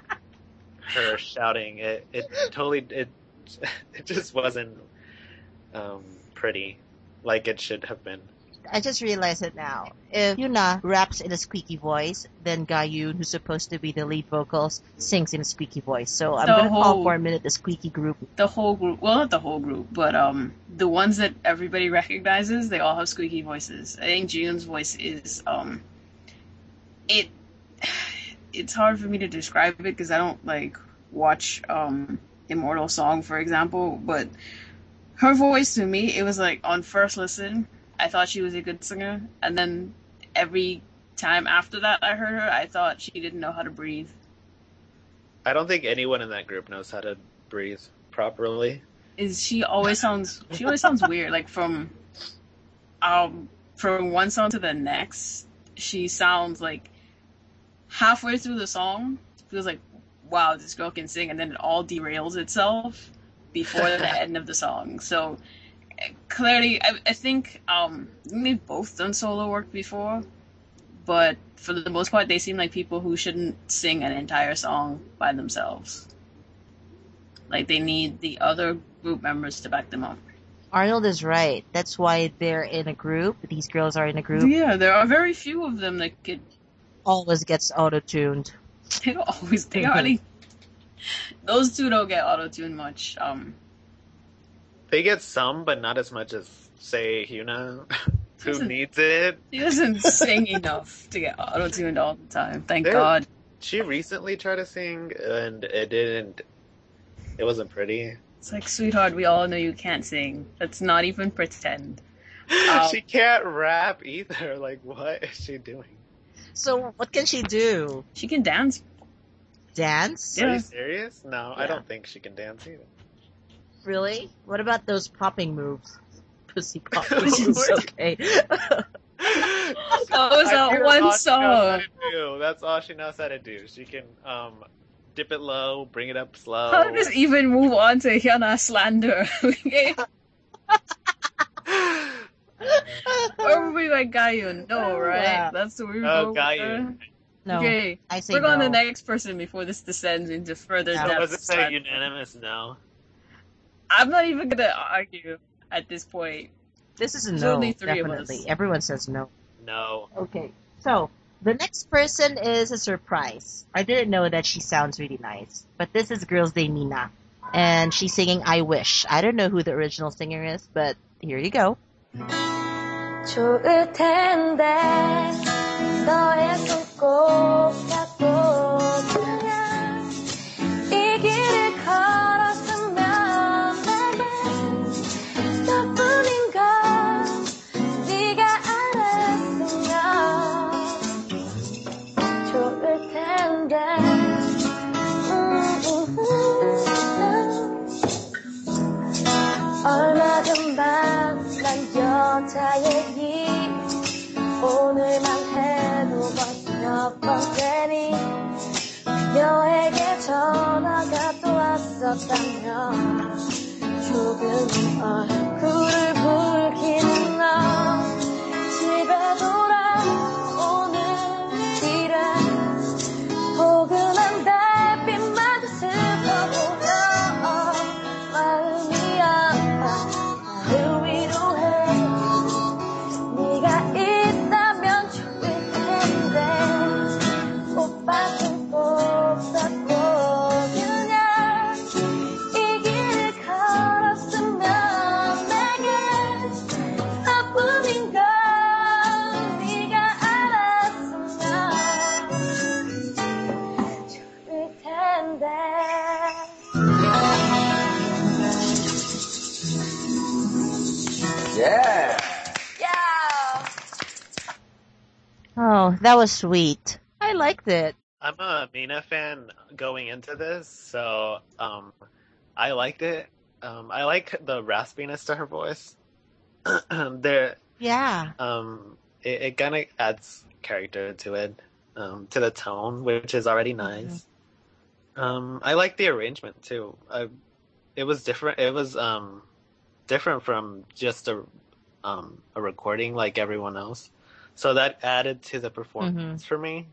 her shouting. It it totally it it just wasn't um, pretty like it should have been. I just realized it now. If Yuna raps in a squeaky voice, then Ga-yoon, who's supposed to be the lead vocals, sings in a squeaky voice. So I'm The gonna call whole- for a minute the squeaky group. The whole group, well, not the whole group, but um, the ones that everybody recognizes, they all have squeaky voices. I think Jiyoon's voice is um, it. It's hard for me to describe it because I don't like watch um Immortal Song, for example, but her voice to me, it was like on first listen, I thought she was a good singer, and then every time after that I heard her, I thought she didn't know how to breathe. I don't think anyone in that group knows how to breathe properly. Is she always sounds she always sounds weird, like from um from one song to the next, she sounds like halfway through the song, it feels like, wow, this girl can sing, and then it all derails itself before the end of the song. So clearly, I, I think um, they've both done solo work before, but for the most part, they seem like people who shouldn't sing an entire song by themselves. Like they need the other group members to back them up. Arnold is right. That's why they're in a group. These girls are in a group. Yeah, there are very few of them that could. Always gets auto-tuned. They always they hardly. Those two don't get auto tuned much. Um, They get some, but not as much as say Hyuna, who Doesn't- needs it. She doesn't sing enough to get auto tuned all the time. Thank There- God. She recently tried to sing, and it didn't. It wasn't pretty. It's like, sweetheart, we all know you can't sing. Let's not even pretend. Um, She can't rap either. Like, what is she doing? So what can she do? She can dance. Dance? Are Yeah. you serious? No, I Yeah. don't think she can dance either. Really? What about those popping moves? Pussy pop. What? It's okay. That was I that think one that's all she knows how song. to do. That's all she knows how to do. She can um, dip it low, bring it up slow. How does even move on to Hyuna slander? Okay. Or were we like Gayun? No, right? Yeah. That's what we were Oh, going Gayun. with. No, Okay. I say Click on no. the next person before this descends into further Yeah. So depth. was it say unanimous? No. I'm not even gonna argue at this point. This is a There's no, only three of definitely. us. Everyone says no. No. Okay, so the next person is a surprise. I didn't know that she sounds really nice, but this is Girls' Day Mina, and she's singing "I Wish." I don't know who the original singer is, but here you go. 좋을 텐데 너의 손 꼭 잡고 그냥 이 길을 걸었으면 내게 너뿐인걸 네가 알았으면 좋을 텐데 음, 얼마든 만난 여자 얘기 오늘만 해도 벌써 몇 번째니 너에게 전화가 또 왔었다면 조금 얼굴을 붉히는 너 집에 돌아오는 길에 포근한 달빛마저 슬퍼 보여 마음이 아파 나를 위로해 네가 있다면 좋을 텐데 오빠 손 꼭 잡고 그냥 이 길을 걸었으면 내게 나뿐인걸 네가 알았으면 좋을 텐데 Yeah. Yeah. Oh, that was sweet. I liked it. I'm a Mina fan going into this, so um, I liked it. Um, I like the raspiness to her voice. there, Yeah. um, it, it kind of adds character to it, um, to the tone, which is already nice. Um, I like the arrangement too. I, it was different. It was um, different from just a um, a recording like everyone else. So that added to the performance for me.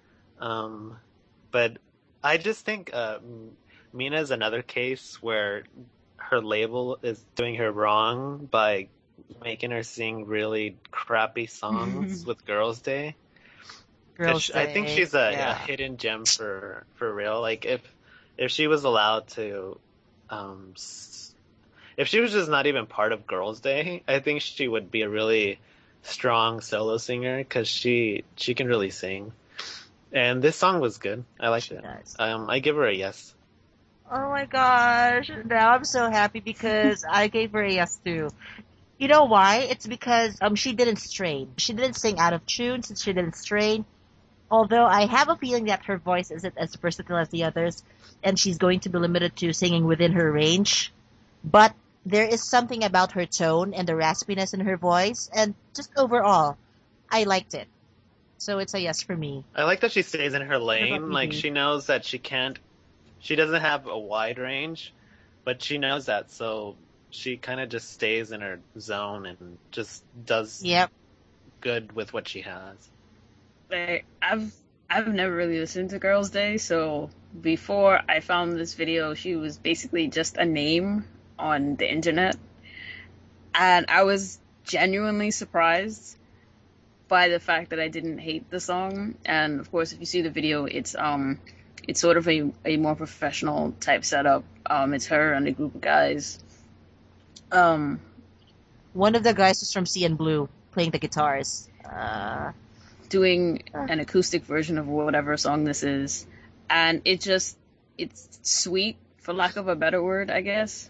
Um, but I just think uh, Mina is another case where her label is doing her wrong by making her sing really crappy songs with Girls' Day. 'Cause Girls' sh- I think Day, she's a, yeah. a hidden gem for for real. Like if if she was allowed to, um, s- if she was just not even part of Girls' Day, I think she would be a really strong solo singer because she she can really sing. And this song was good. I liked She it. does. Um, I give her a yes. Oh my gosh. Now I'm so happy because I gave her a yes too. You know why? It's because um she didn't strain. She didn't sing out of tune since she didn't strain. Although I have a feeling that her voice isn't as versatile as the others, and she's going to be limited to singing within her range. But there is something about her tone and the raspiness in her voice, and just overall, I liked it. So it's a yes for me. I like that she stays in her What about lane. you, Like Dee? she knows that she can't, she doesn't have a wide range, but she knows that, so she kind of just stays in her zone and just does Yep. good with what she has. Like, I've I've never really listened to Girls' Day, so before I found this video, she was basically just a name on the internet, and I was genuinely surprised by the fact that I didn't hate the song. And of course, if you see the video, it's um it's sort of a, a more professional type setup. Um, it's her and a group of guys. Um, One of the guys was from C N Blue playing the guitars. Uh, doing an acoustic version of whatever song this is, and it just it's sweet, for lack of a better word, I guess.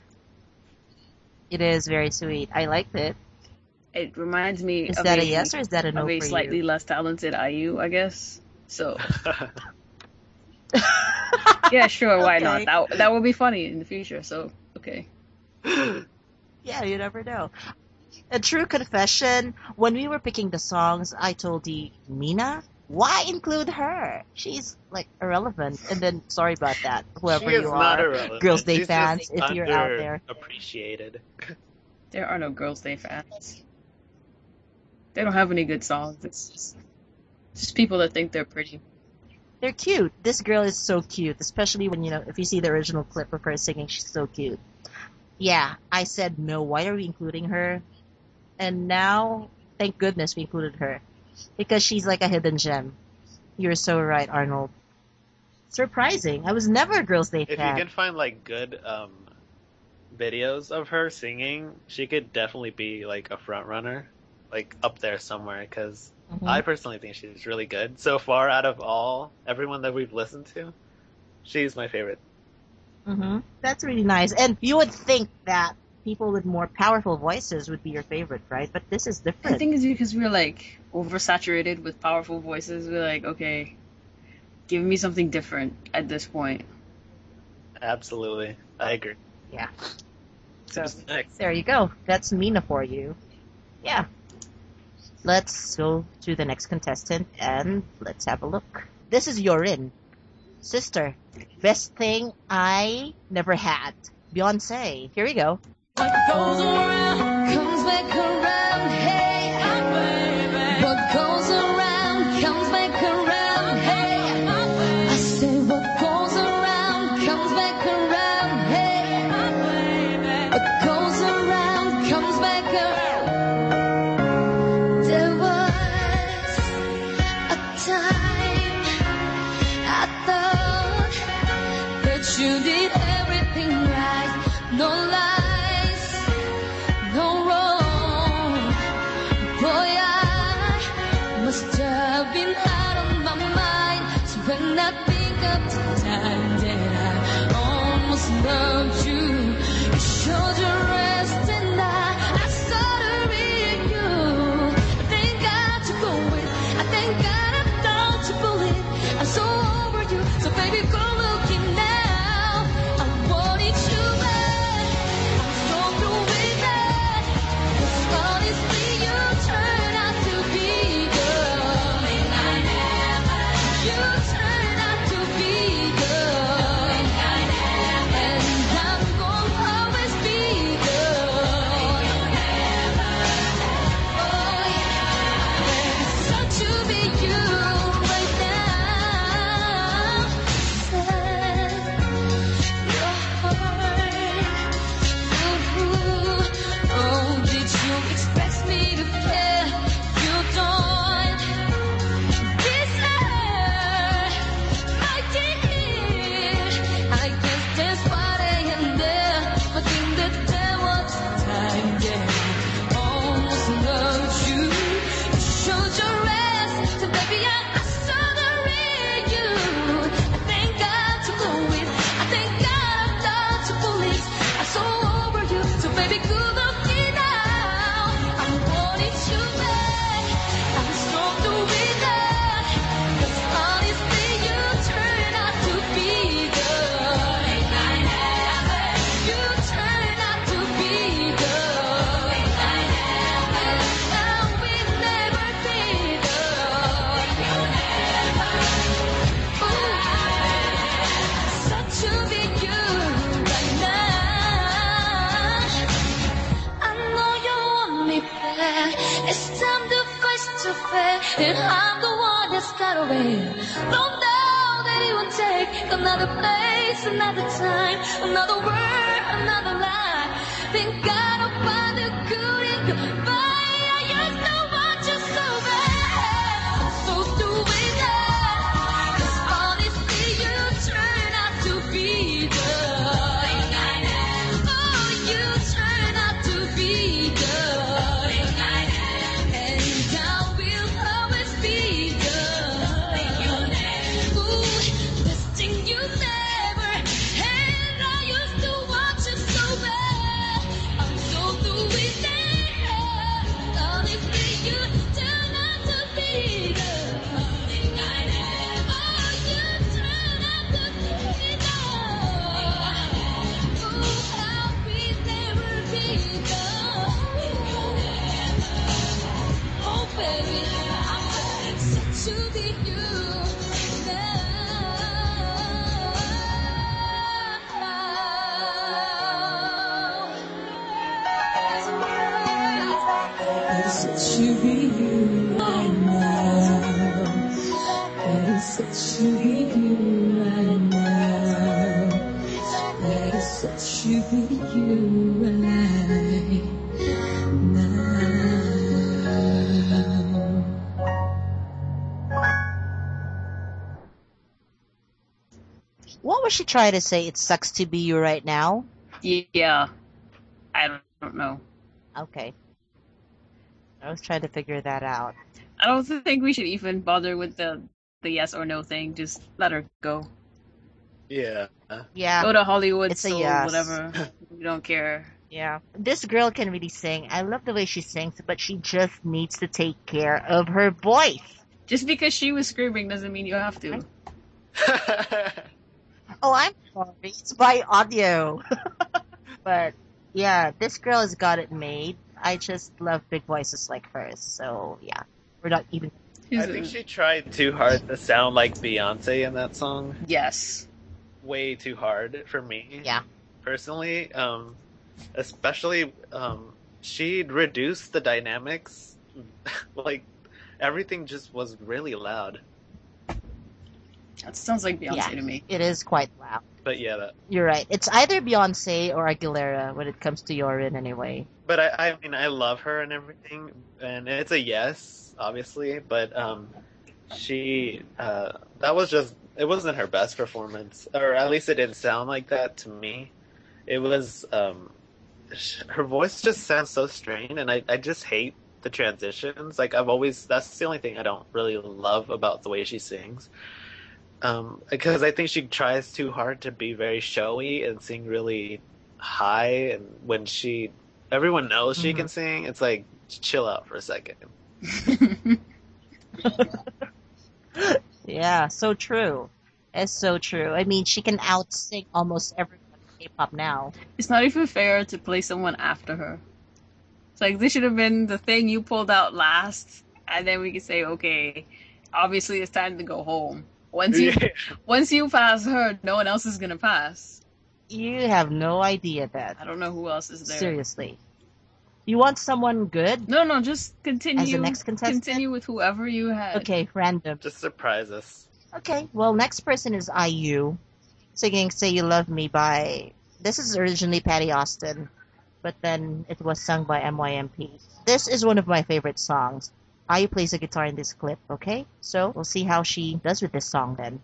it is very sweet. I liked it. It reminds me Is of that a, a yes or is that a no of a for slightly you? less talented I U, I guess. So yeah, sure, why Okay. not? That that would be funny in the future. So okay. Yeah, you never know. A true confession, when we were picking the songs, I told the Mina, why include her? She's like irrelevant. And then sorry about that, whoever She is you not are. irrelevant. Girls' Day She's fans, just if you're out there. underappreciated. There are no Girls' Day fans. They don't have any good songs. It's just, just people that think they're pretty. They're cute. This girl is so cute, especially when, you know, if you see the original clip of her singing, she's so cute. Yeah, I said no, why are we including her? And now, thank goodness we included her. Because she's like a hidden gem. You're so right, Arnold. Surprising. I was never a Girls' Day If you fan. can find like good um videos of her singing, she could definitely be like a front runner. like up there somewhere because Mhm. I personally think she's really good. So far, out of all everyone that we've listened to, she's my favorite. Mm-hmm. That's really nice. And you would think that people with more powerful voices would be your favorite, right? But this is I different. think it's because we're like oversaturated with powerful voices. We're like, okay, give me something different at this point. Absolutely, I agree. Yeah. So Who's next? there you go. That's Mina for you. Yeah. Let's go to the next contestant and let's have a look. This is Yorin. Sister, best thing I never had. Beyonce. Here we go. What goes around comes back around, hey, baby. What goes around comes back around, hey. I say what goes around comes back around, hey, baby. What goes around comes back around. There was a time I thought that you did everything right, no lies, no wrong. Boy, I must have been out of my mind. So when I think of the time that I almost loved you, you showed your rest and I, I saw the real you. I thank God to go with, I thank God I thought you believe. I'm so over you, so baby go looking now. I wanted you back, I'm so through with that. 'Cause honestly you turned out to be good. You turned out to be good. And I'm gonna always be good. Oh yeah, such to be you right now. Set your heart. Ooh, oh, did you expect me to care? You don't deserve my dear. I guess that's why I am there. I think that there was a time that I almost loved you. You showed your rest, so baby I, I saw the real you. I thank God to go with, I thank God I thought to police. I'm so over you, so baby good looking now. I wanted you back, I'm strong to be that. 'Cause honestly you turned out to be good. You turned out to be good. And now we'll never be good. Ooh, such to be you right now. I know you want me back. It's time to face to face, and I'm the one that's got away. Don't doubt that it will take another place, another time, another word, another lie. Think I'll find the good in goodbye. I used to want you so bad. I'm so through with that. 'Cause honestly you turned out to be good. Oh, you turned out to be good. And I will always be good. Ooh, this thing you never had. I used to want you so bad. I'm so through with that. Honestly, you turned out to be good. Oh, you turned out to be good. Ooh, I'll be never be good. Oh, baby, I'm such to be you now. Such to be you right now. Let it such to be you right now. Let it such to be you right now. What was she trying to say? It sucks to be you right now? Yeah, I don't, don't know. Okay. I was trying to figure that out. I don't think we should even bother with the the yes or no thing. Just let her go. Yeah. Yeah. Go to Hollywood, It's a so yes. whatever. We don't care. Yeah. This girl can really sing. I love the way she sings, but she just needs to take care of her voice. Just because she was screaming doesn't mean you have to. Oh, I'm sorry. It's by audio. But yeah, this girl has got it made. I just love big voices like hers. So yeah, we're not even. I think she tried too hard to sound like Beyonce in that song. Yes. Way too hard for me. Yeah. Personally, um, especially um, she'd reduced the dynamics. Like everything just was really loud. That sounds like Beyonce Yeah, to me. it is quite loud. But yeah, that. You're right. It's either Beyonce or Aguilera when it comes to Yorin anyway. But I, I mean, I love her and everything, and it's a yes, obviously. But um, she, uh, that was just, it wasn't her best performance, or at least it didn't sound like that to me. It was, um, sh- her voice just sounds so strained, and I, I just hate the transitions. Like I've always, that's the only thing I don't really love about the way she sings. Um, because I think she tries too hard to be very showy and sing really high, and when she, everyone knows she Mhm. can sing, it's like, chill out for a second. Yeah, so true. It's so true. I mean, she can out-sing almost everyone in K-pop now. It's not even fair to play someone after her. It's like, this should have been the thing you pulled out last, and then we could say, okay, obviously it's time to go home. Once you Yeah. once you pass her, no one else is gonna pass. You have no idea that. I don't know who else is there. Seriously. You want someone good? No, no, just continue. As the next contestant? Continue with whoever you had. Okay, random. Just surprise us. Okay, well, next person is I U, singing Say You Love Me by, this is originally Patty Austin, but then it was sung by M Y M P. This is one of my favorite songs. I U plays the guitar in this clip, okay? So, we'll see how she does with this song then.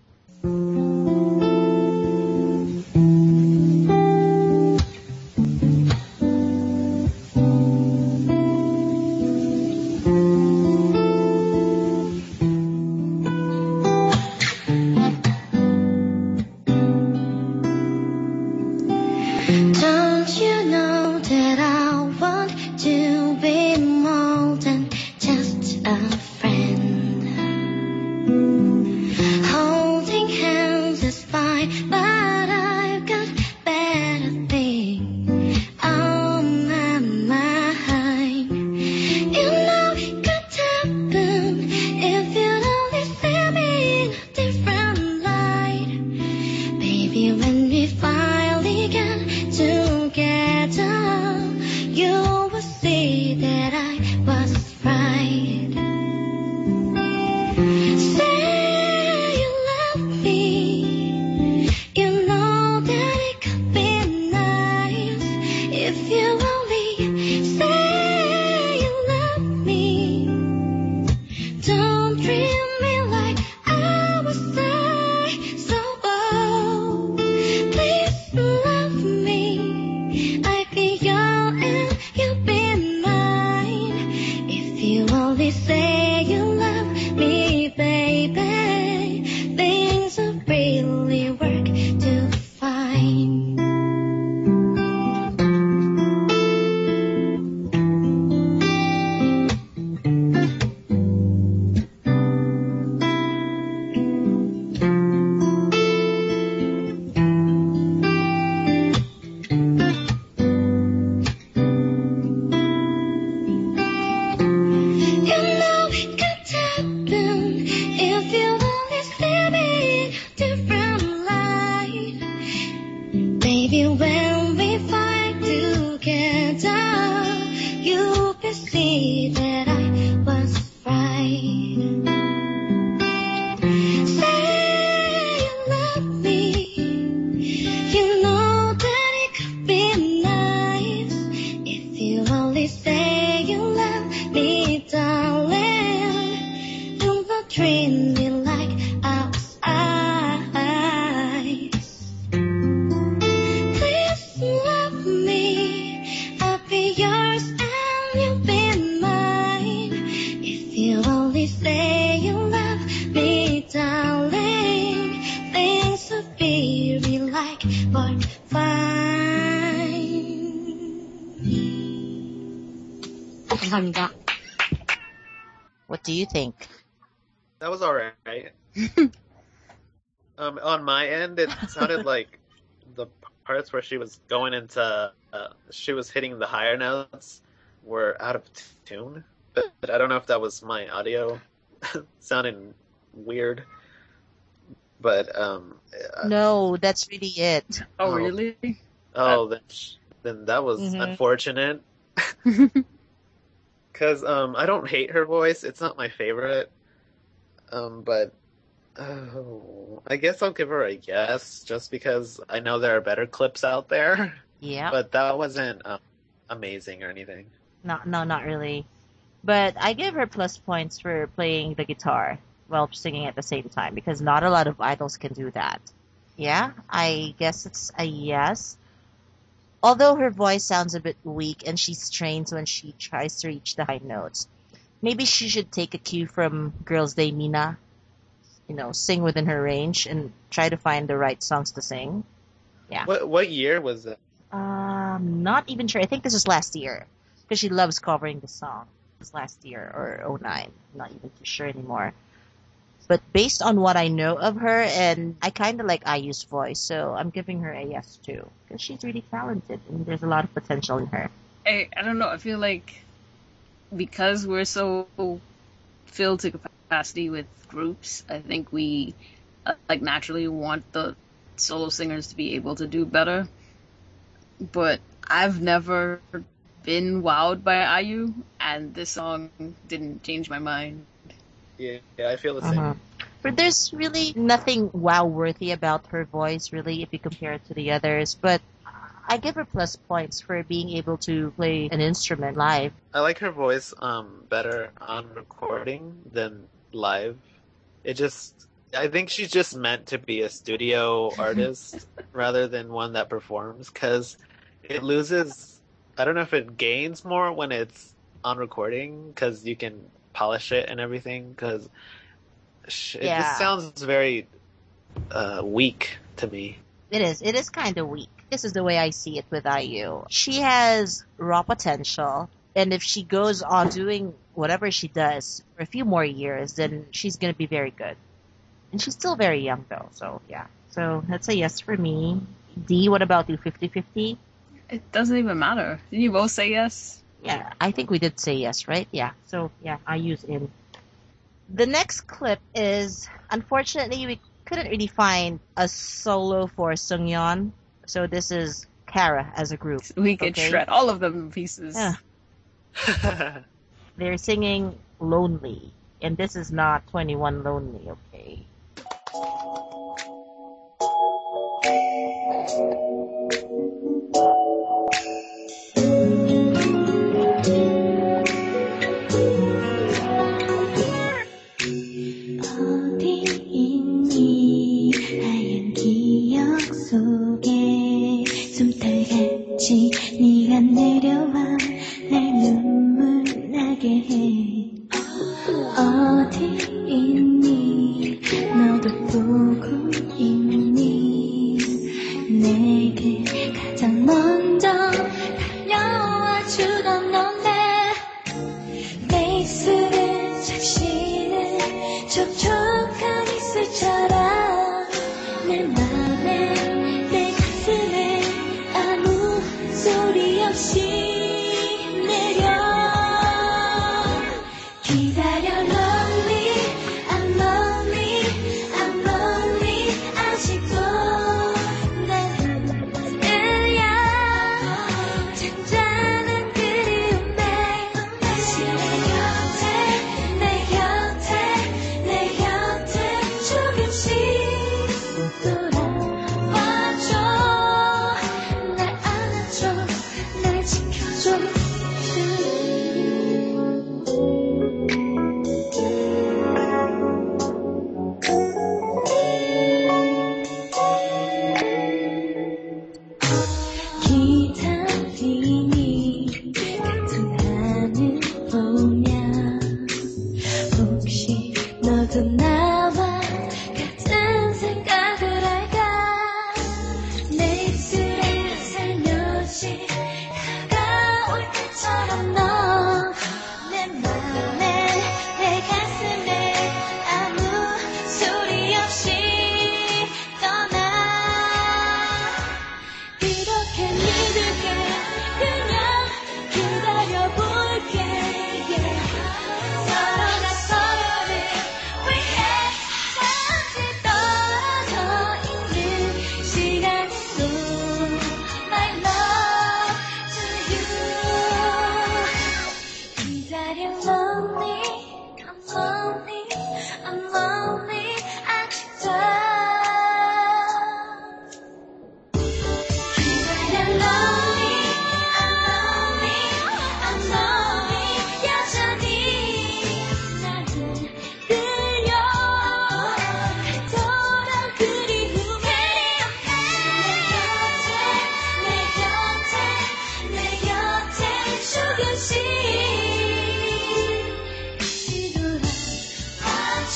Don't you know that I want to be more than just a friend? Holding hands is fine, but I've got better things on my mind. You know it could happen if you'd only see me in a different light. Baby, when we finally get together, you will see that I was right. Say you love me, you know that it could be nice if you only say you love me. Don't treat me like I was say so. Oh, please love me. I'd be yours and you'd be mine. If you only say you love me, baby, things will really work to fine. You know it could happen if you only see me in a different light. Baby, when we fight together, you can see that I was right. Say you love me, you know that it could be nice if you only say you love me, darling. You'll not treat me like I was ice. Please love me, I'll be yours and you'll be mine. 감사합니다. What do you think? That was alright. um, on my end, it sounded like the parts where she was going into, uh, she was hitting the higher notes were out of tune. But, but I don't know if that was my audio sounding weird. But um, uh, No, that's really it. Oh, Oh. really? oh, then, sh- then that was Mhm. unfortunate. Cause um, I don't hate her voice. It's not my favorite. Um, but oh, I guess I'll give her a yes, just because I know there are better clips out there. Yeah. But that wasn't um, amazing or anything. No, no, not really. But I give her plus points for playing the guitar while singing at the same time because not a lot of idols can do that. Yeah, I guess it's a yes. Although her voice sounds a bit weak and she strains when she tries to reach the high notes. Maybe she should take a cue from Girls' Day Mina. You know, sing within her range and try to find the right songs to sing. Yeah. What what year was it? Um, not even sure. I think this was last year because she loves covering the song. It was last year or oh nine. Not even too sure anymore. But based on what I know of her, and I kind of like I U's voice, so I'm giving her a yes too because she's really talented and there's a lot of potential in her. I, I don't know. I feel like because we're so filled to capacity with groups, I think we uh, like naturally want the solo singers to be able to do better. But I've never been wowed by I U, and this song didn't change my mind. Yeah, yeah, I feel the same. Uh-huh. But there's really nothing wow-worthy about her voice, really, if you compare it to the others. But I give her plus points for being able to play an instrument live. I like her voice um better on recording than live. It just I think she's just meant to be a studio artist rather than one that performs because it loses. I don't know if it gains more when it's on recording because you can polish it and everything because it Yeah. just sounds very uh, weak to me. It is. It is kind of weak. This is the way I see it with I U. She has raw potential, and if she goes on doing whatever she does for a few more years, then she's going to be very good. And she's still very young, though, so yeah. So that's a yes for me. D, what about you? fifty-fifty? It doesn't even matter. Didn't you both say yes? Yeah, I think we did say yes, right? Yeah. So, yeah, I use in. The next clip is, unfortunately, we couldn't really find a solo for Seungyeon. So this is Kara as a group. We could Okay. shred all of them in pieces. Yeah. They're singing Lonely. And this is not twenty-one Lonely, okay? 어디 있니 하얀 기억 속에 솜털같이 네가 내려와 날 눈물 나게 해 어디 있니 너도 보고 있니 내게 가장 먼저 달려와 주던 넌데 내 입술을 적시는 촉촉한 입술처럼 내 맘에 내 가슴에 아무 소리 없이 내려 기다려 lonely I'm lonely I'm lonely 아직도 난 흔들려 잔잔한 그리움에 다시 내 곁에 내 곁에 내 곁에 조금씩 돌아와줘 날 안아줘 날 지켜줘 기다리니 같은 하늘 보며 혹시 너도 나와 같은 생각을 할까 내 입술에 살며시 다가올 때처럼 너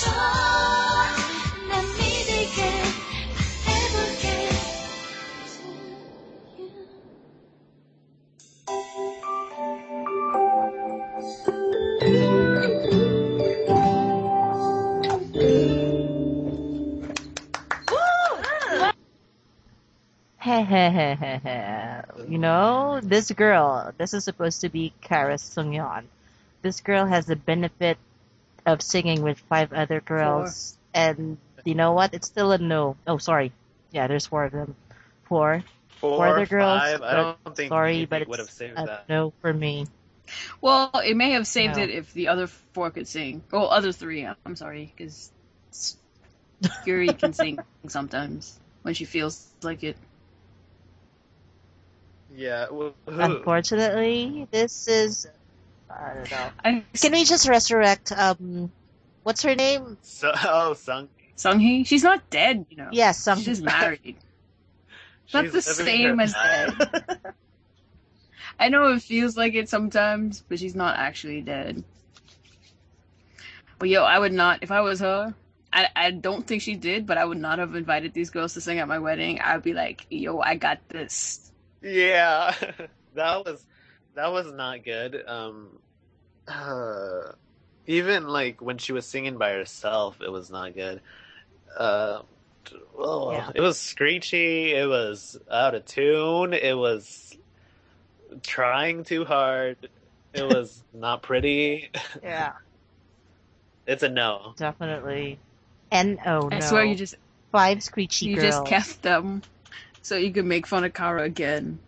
난 믿을게 해볼게 You know, this girl, this is supposed to be Kara Sungyeon. This girl has the benefit of singing with five other girls, and you know what? It's still a no. Oh, sorry. Yeah, there's four of them. Four. Four, Four other girls. five. I but don't think sorry, anything but would have it's saved a that. no for me. Well, it may have saved No. it if the other four could sing. Well, other three. I'm sorry, because Yuri can sing sometimes when she feels like it. Yeah. Who, who- Unfortunately, this is. I don't know. I, Can we just resurrect? Um, what's her name? So, oh, Sung. Sunghee? She's not dead, you know. Yeah, Sung. She's married. Not She's the living same her as best. dead. I know it feels like it sometimes, but she's not actually dead. But yo, I would not, if I was her, I, I don't think she did, but I would not have invited these girls to sing at my wedding. I'd be like, yo, I got this. Yeah, that was that was not good. Um, uh, even like when she was singing by herself, it was not good. Uh, oh, Yeah. It was screechy. It was out of tune. It was trying too hard. It was not pretty. Yeah, It's a no. definitely. And oh no. I swear you just Five screechy you girls. just kept them so you could make fun of Kara again.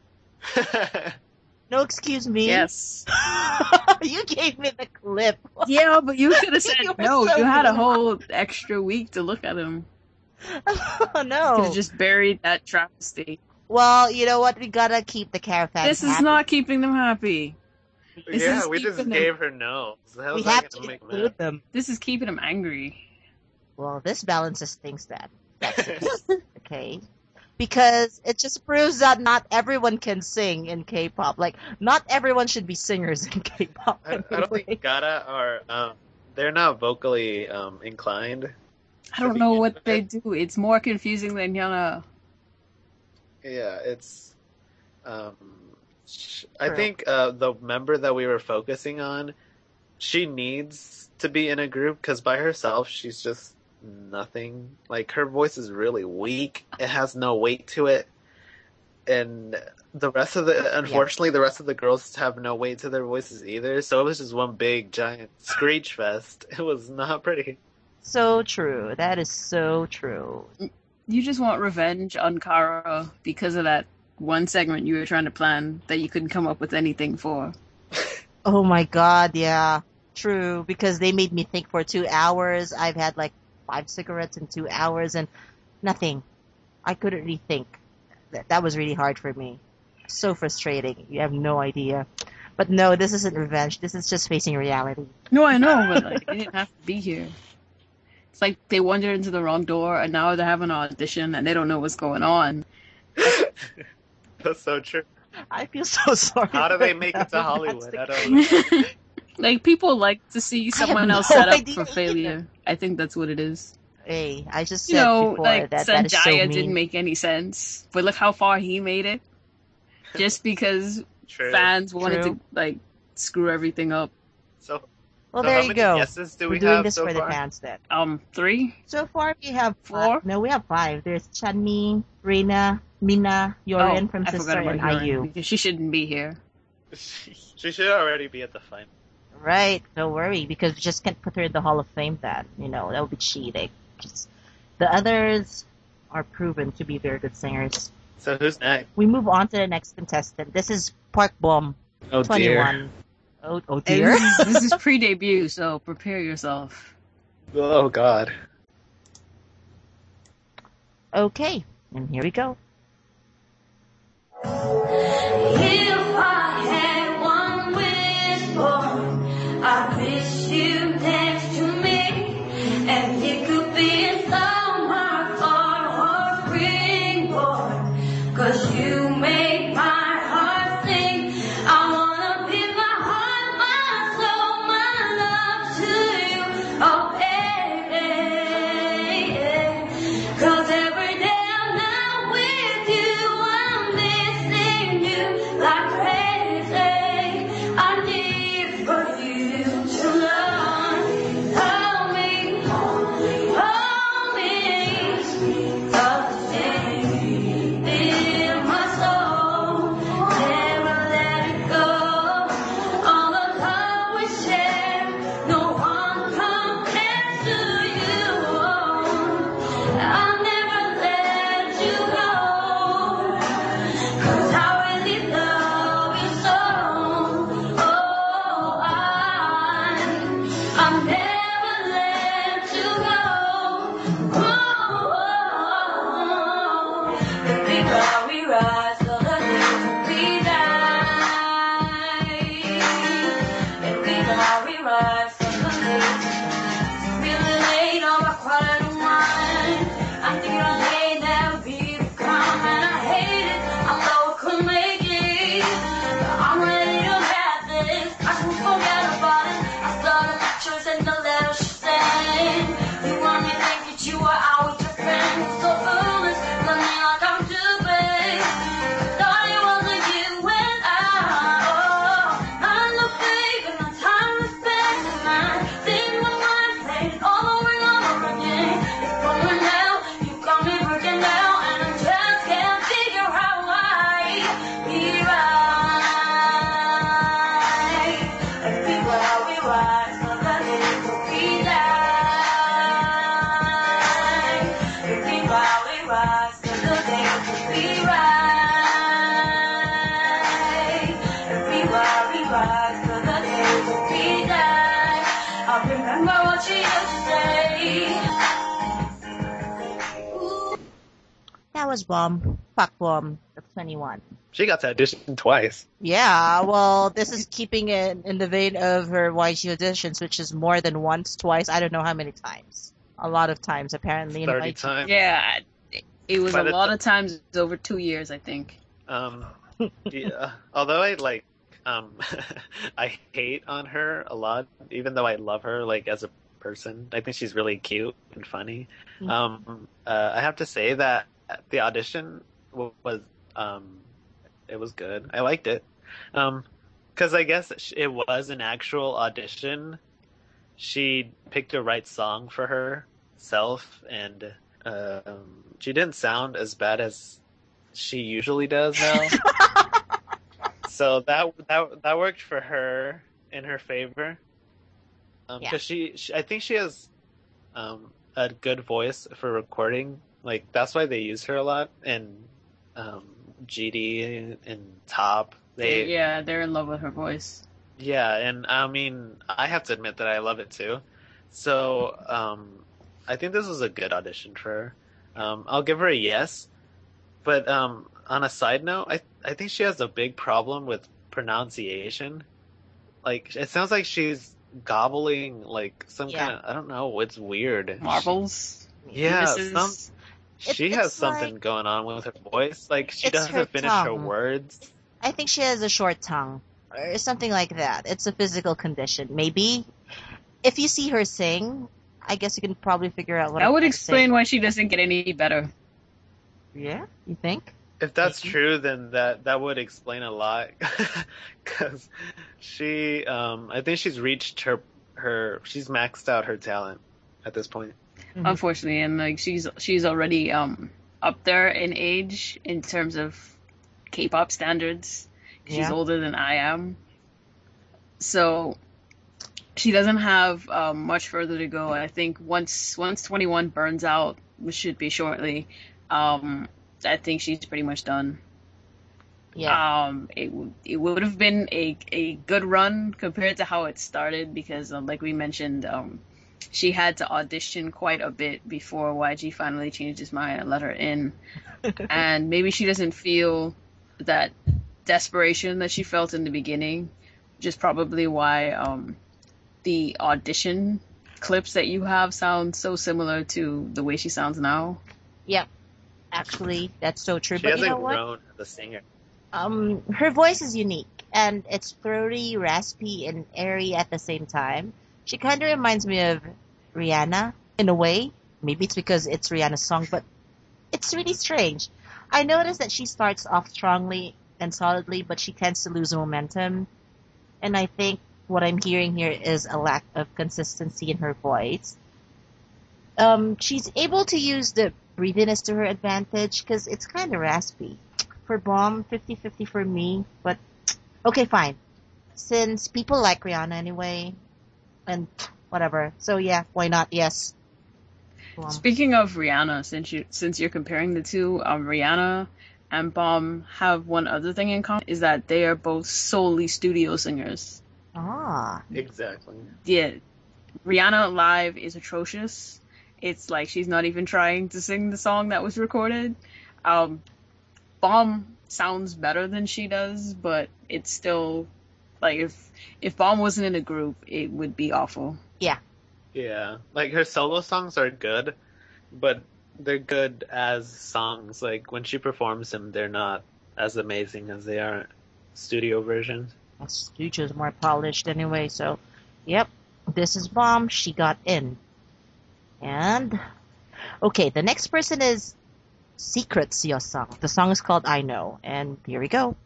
No, excuse me. Yes. You gave me the clip. Yeah, but you could have said You were no. so You had a mean. whole extra week to look at him. Oh Could no. have just buried that travesty. Well, you know what? We gotta keep the caravan. This is happy. not keeping them happy. This yeah, is we just keeping them- gave her no. So how We was that have gonna to make them include them. This is keeping them angry. Well, this balances things then. That's it. Okay. Because it just proves that not everyone can sing in K-pop. Like, not everyone should be singers in K-pop. I, I don't anyway. think Gara are. Um, they're not vocally um, inclined. I don't know what they do. It's more confusing than Yana. Yeah, it's. Um, sh- I True. think uh, the member that we were focusing on, she needs to be in a group because by herself she's just nothing. Like her voice is really weak. It has no weight to it, and the rest of the unfortunately the rest of the girls have no weight to their voices either. So it was just one big giant screech fest. It was not pretty. So true. That is so true. You just want revenge on Kara because of that one segment you were trying to plan that you couldn't come up with anything for. Oh my god, yeah. True, because they made me think for two hours. I've had like five cigarettes in two hours and nothing. I couldn't really think. That, that was really hard for me. So frustrating. You have no idea. But no, this isn't revenge. This is just facing reality. No, I know, but like they didn't have to be here. It's like they wandered into the wrong door and now they're having an audition and they don't know what's going on. That's so true. I feel so sorry. How do for they make it to them. Hollywood? I That's don't know. Like people like to see I have someone no else set up idea for either. failure. I think that's what it is. the- Hey, I just You said know, before like that that is so Sanjaya mean. didn't make any sense, but look how far he made it. Just because True. fans wanted True. to like screw everything up. So, Well, so there how you many go. guesses do We're we doing have this so for far? the fans then. Um, three. So far, we have Four? Five. No, we have five. There's Chanmi, Reina, Mina, Yorin oh, from I Sister, forgot about and Yorin, I U. because she shouldn't be here. She should already be at the final. Right, don't worry, because we just can't put her in the Hall of Fame then. You know, that would be cheating. Just, the others are proven to be very good singers. So who's next? We move on to the next contestant. This is Park Bom, Oh twenty-one. Oh, oh And dear. This is, this is pre-debut, so prepare yourself. Oh God. Okay, and here we go. If I had one wish, boy, I wish you next to me, and it could be in summer or spring, boy, 'cause you make my heart sing. I wanna give my heart, my soul, my love to you, oh was Bomb, Pak Bomb of twenty-one. She got to audition twice. Yeah, well, this is keeping it in the vein of her Y G auditions, which is more than once, twice, I don't know how many times. A lot of times, apparently. in thirty Y G. times. Yeah, it was By a the lot ti- of times over two years, I think. Um, yeah. Although I like, um, I hate on her a lot, even though I love her like as a person. I think she's really cute and funny. Mhm. Um, uh, I have to say that the audition w- was, um, it was good. I liked it. Um, because I guess sh- it was an actual audition. She picked the right song for herself, and um, she didn't sound as bad as she usually does now. So that that that worked for her in her favor. Um, Yeah. Because she, she, I think she has um, a good voice for recording. Like that's why they use her a lot. And um, G D and Top, they yeah, they're in love with her voice. yeah, and I mean, I have to admit that I love it too. So, um, I think this was a good audition for her. Um, I'll give her a yes. But um, on a side note, I I think she has a big problem with pronunciation. Like, it sounds like she's gobbling like some Yeah. kind of, I don't know, it's weird. Marbles. Yeah, Penises. some, It- she it's has something like- going on with her voice. Like, she It's her doesn't finish her tongue. words. I think she has a short tongue or something like that. It's a physical condition. Maybe if you see her sing, I guess you can probably figure out what That I'm would trying to explain say. why she doesn't get any better. Yeah, you think? If that's Maybe. true, then that that would explain a lot. Because she, um, I think she's reached her her, she's maxed out her talent at this point. Mhm. Unfortunately, and like she's she's already um up there in age in terms of K-pop standards. She's Yeah. older than I am, so she doesn't have um, much further to go. I think once once twenty-one burns out, which should be shortly, um, I think she's pretty much done. Yeah. Um, it w- it would have been a a good run compared to how it started because, um, like we mentioned, um, she had to audition quite a bit before Y G finally changed his mind and let her in. And maybe she doesn't feel that desperation that she felt in the beginning, which is probably why um, the audition clips that you have sound so similar to the way she sounds now. Yep. Actually, that's so true. She but you hasn't know what? grown as a singer. Um, her voice is unique, and it's throaty, raspy, and airy at the same time. She kind of reminds me of Rihanna in a way. Maybe it's because it's Rihanna's song, but it's really strange. I noticed that she starts off strongly and solidly, but she tends to lose momentum. And I think what I'm hearing here is a lack of consistency in her voice. Um, she's able to use the breathiness to her advantage because it's kind of raspy. For Bomb, fifty-fifty for me, but okay, fine. Since people like Rihanna anyway, and whatever. So yeah, why not? Yes. Bomb. Speaking of Rihanna, since you since you're comparing the two, um, Rihanna and Bomb have one other thing in common is that they are both solely studio singers. Ah. Exactly. Yeah, Rihanna live is atrocious. It's like she's not even trying to sing the song that was recorded. Um, Bomb sounds better than she does, but it's still like if if Bomb wasn't in a group, it would be awful. Yeah. Yeah, like her solo songs are good, but they're good as songs. Like when she performs them, they're not as amazing as they are studio versions. Studio's more polished anyway, so yep. This is Bomb. She got in. And okay, the next person is Secret Seo Sung. The song is called I Know, and here we go.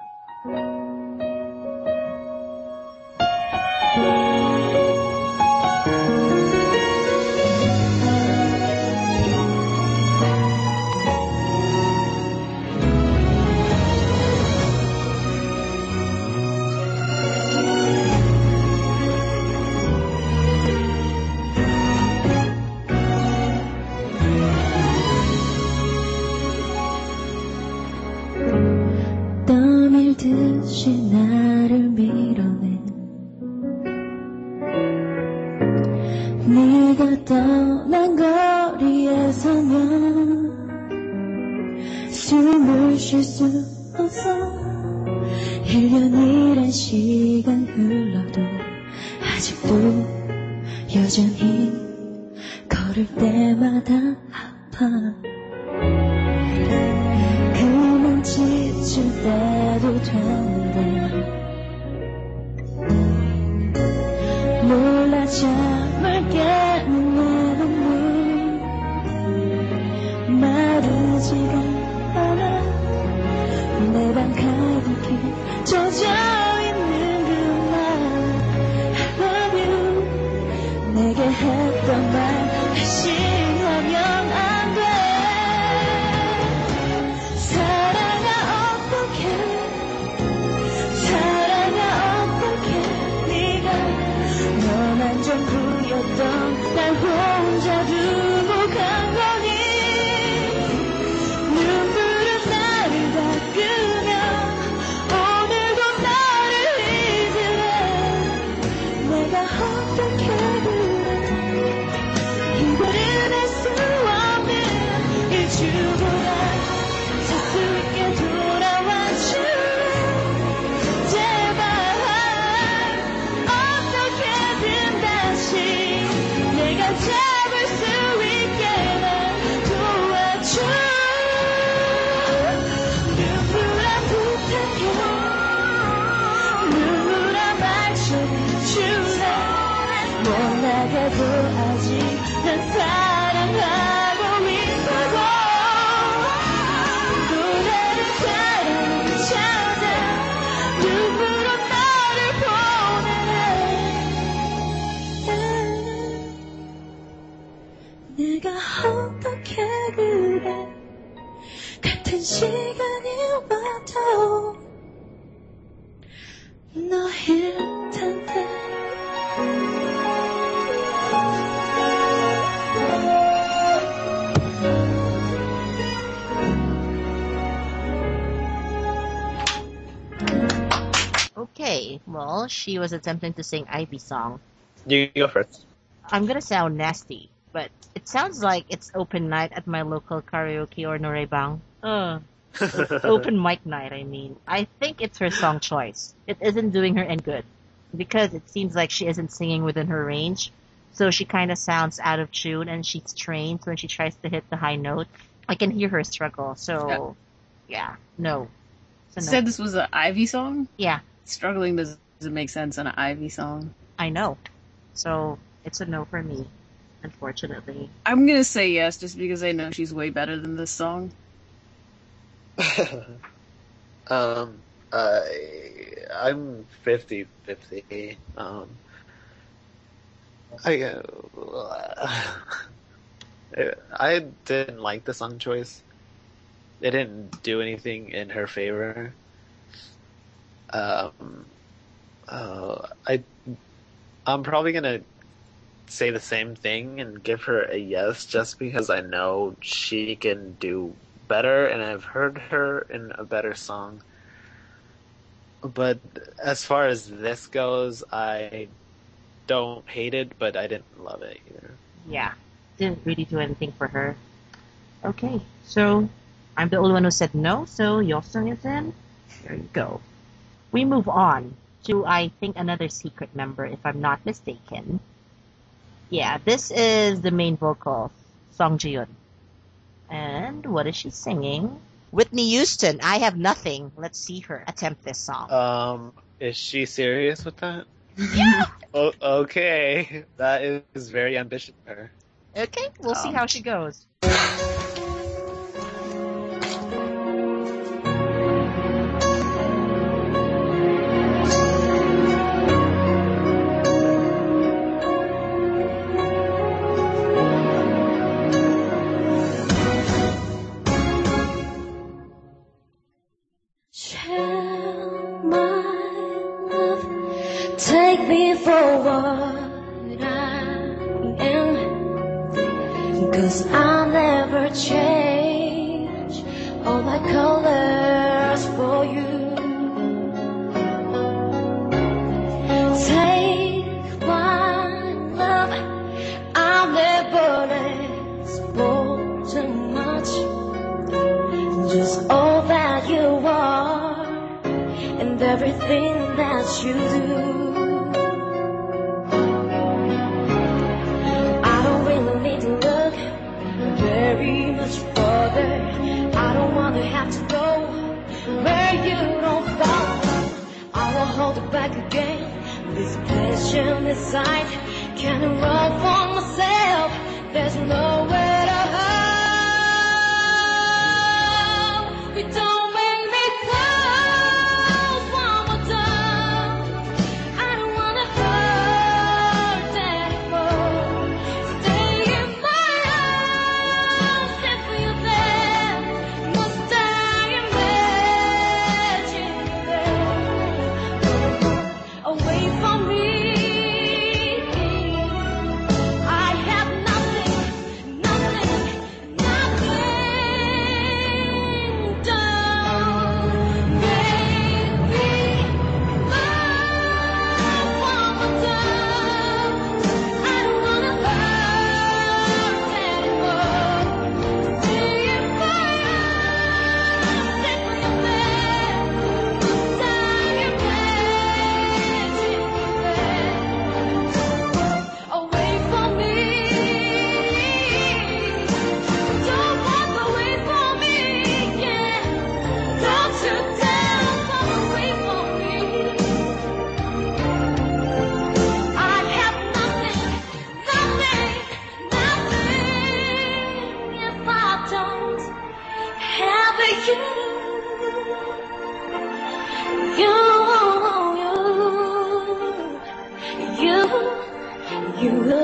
떠밀듯이 나를 밀어내 네가 떠난 거리에 서면 쉴 수 없어 일 년이란 시간 흘러도 아직도 여전히 걸을 때마다 아파 그만 지칠 때도 되는데 몰라 참을 깨는 내 눈물 마르지가 않아 내 방 가득히 젖어있는 그 말 I love you 내게 했던 말 다시 하면 안 돼 사랑아 어떡해 사랑아 어떡해 네가 너만 전부였던 날 혼자 두고 간 거니 눈물은 나를 닦으며 오늘도 나를 잊으래 내가 어떻게 그래 이별을 할 수 없는 일주보다 사수있게 돌아와줘 제발 어떻게든 다시 내가 잡을 수 있게만 도와줘 눈물아 부탁해 눈물아 말 좀 줄래 원하게도 아직 난 사랑하고 있다고 또 다른 사랑을 찾아 눈물로 나를 보내래 내가 어떻게 그래 같은 시간이 와도 너일 텐데 Okay, well, she was attempting to sing Ivy song. You go first. I'm gonna sound nasty, but it sounds like it's open night at my local karaoke or noraebang. Uh, open mic night, I mean. I think it's her song choice. It isn't doing her any good, because it seems like she isn't singing within her range, so she kind of sounds out of tune and she's strained when she tries to hit the high note. I can hear her struggle, so, yeah, no. So You no. said this was an Ivy song? Yeah, Struggling doesn't make sense on an Ivy song. I know. So, it's a no for me, unfortunately. I'm gonna say yes just because I know she's way better than this song. um, I, I'm fifty fifty. Um, I, uh, I didn't like the song choice. It didn't do anything in her favor. Um, uh, I, I'm probably gonna say the same thing and give her a yes just because I know she can do better and I've heard her in a better song. But as far as this goes, I don't hate it, but I didn't love it either. Yeah, didn't really do anything for her. Okay, so I'm the only one who said no, so Yosung is in. There you go. We move on to, I think, another secret member, if I'm not mistaken. Yeah, this is the main vocal, Song Ji-yoon. And what is she singing? Whitney Houston, I Have Nothing. Let's see her attempt this song. Um, is she serious with that? Yeah! O- okay, that is very ambitious of her. Okay, we'll see Um, how she goes. Share my love, take me for what I am, 'cause I'll never change all my colors for you. Take my love, I'll never ask for too much, just all that everything that you do. I don't really need to look very much further. I don't wanna have to go where you don't follow. I won't hold it back again. This pleasure inside can't run for myself. There's nowhere to hide. You don't make me close one more time. I don't wanna hurt anymore. Stay in my arms, if you're there. Must I imagine you there? Away from me. I have nothing, nothing, nothing. Don't make me love one more time. I don't wanna hurt anymore. Stay in my arms, if you're there. Must I imagine you there? Away from me. Don't walk away from me, yeah. Don't you dare walk away from me. I have nothing, nothing, nothing if I don't have you. You, you, you, you.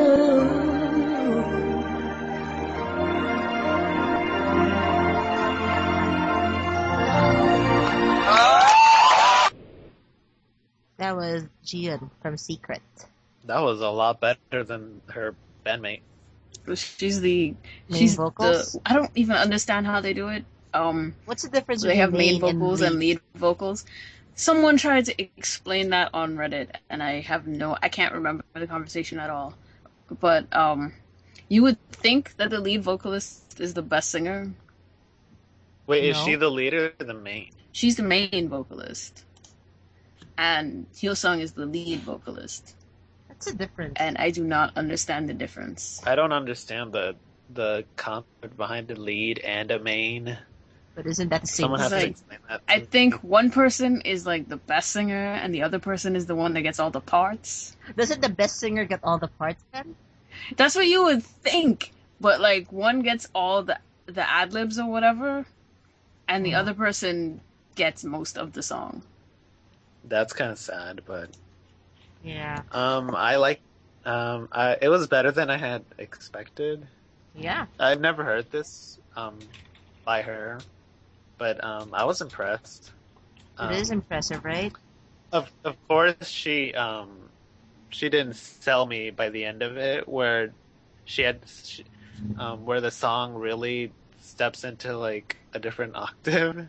That was Jiyeon from Secret. That was a lot better than her bandmate. She's the Main she's vocals? the I don't even understand how they do it. Um, What's the difference so they between have main main vocals and and lead vocals. Someone tried to explain that on Reddit, and I have no, I can't remember the conversation at all. But um, you would think that the lead vocalist is the best singer. Wait, is No. she the leader or the main? She's the main vocalist, and Hillsong is the lead vocalist. What's the difference? And I do not understand the difference. I don't understand the the concept behind a lead and a main. But isn't that the same? Someone has to Like, explain that. I to think me. one person is like the best singer, and the other person is the one that gets all the parts. Doesn't the best singer get all the parts then? That's what you would think, but like one gets all the the ad libs or whatever, and the Mhm. other person gets most of the song. That's kind of sad, but Yeah. um, I like um, I, it was better than I had expected. Yeah. I'd never heard this um by her, but um, I was impressed. Um, It is impressive, right? Of of course, she um she didn't sell me by the end of it, where she had she, um where the song really steps into like a different octave.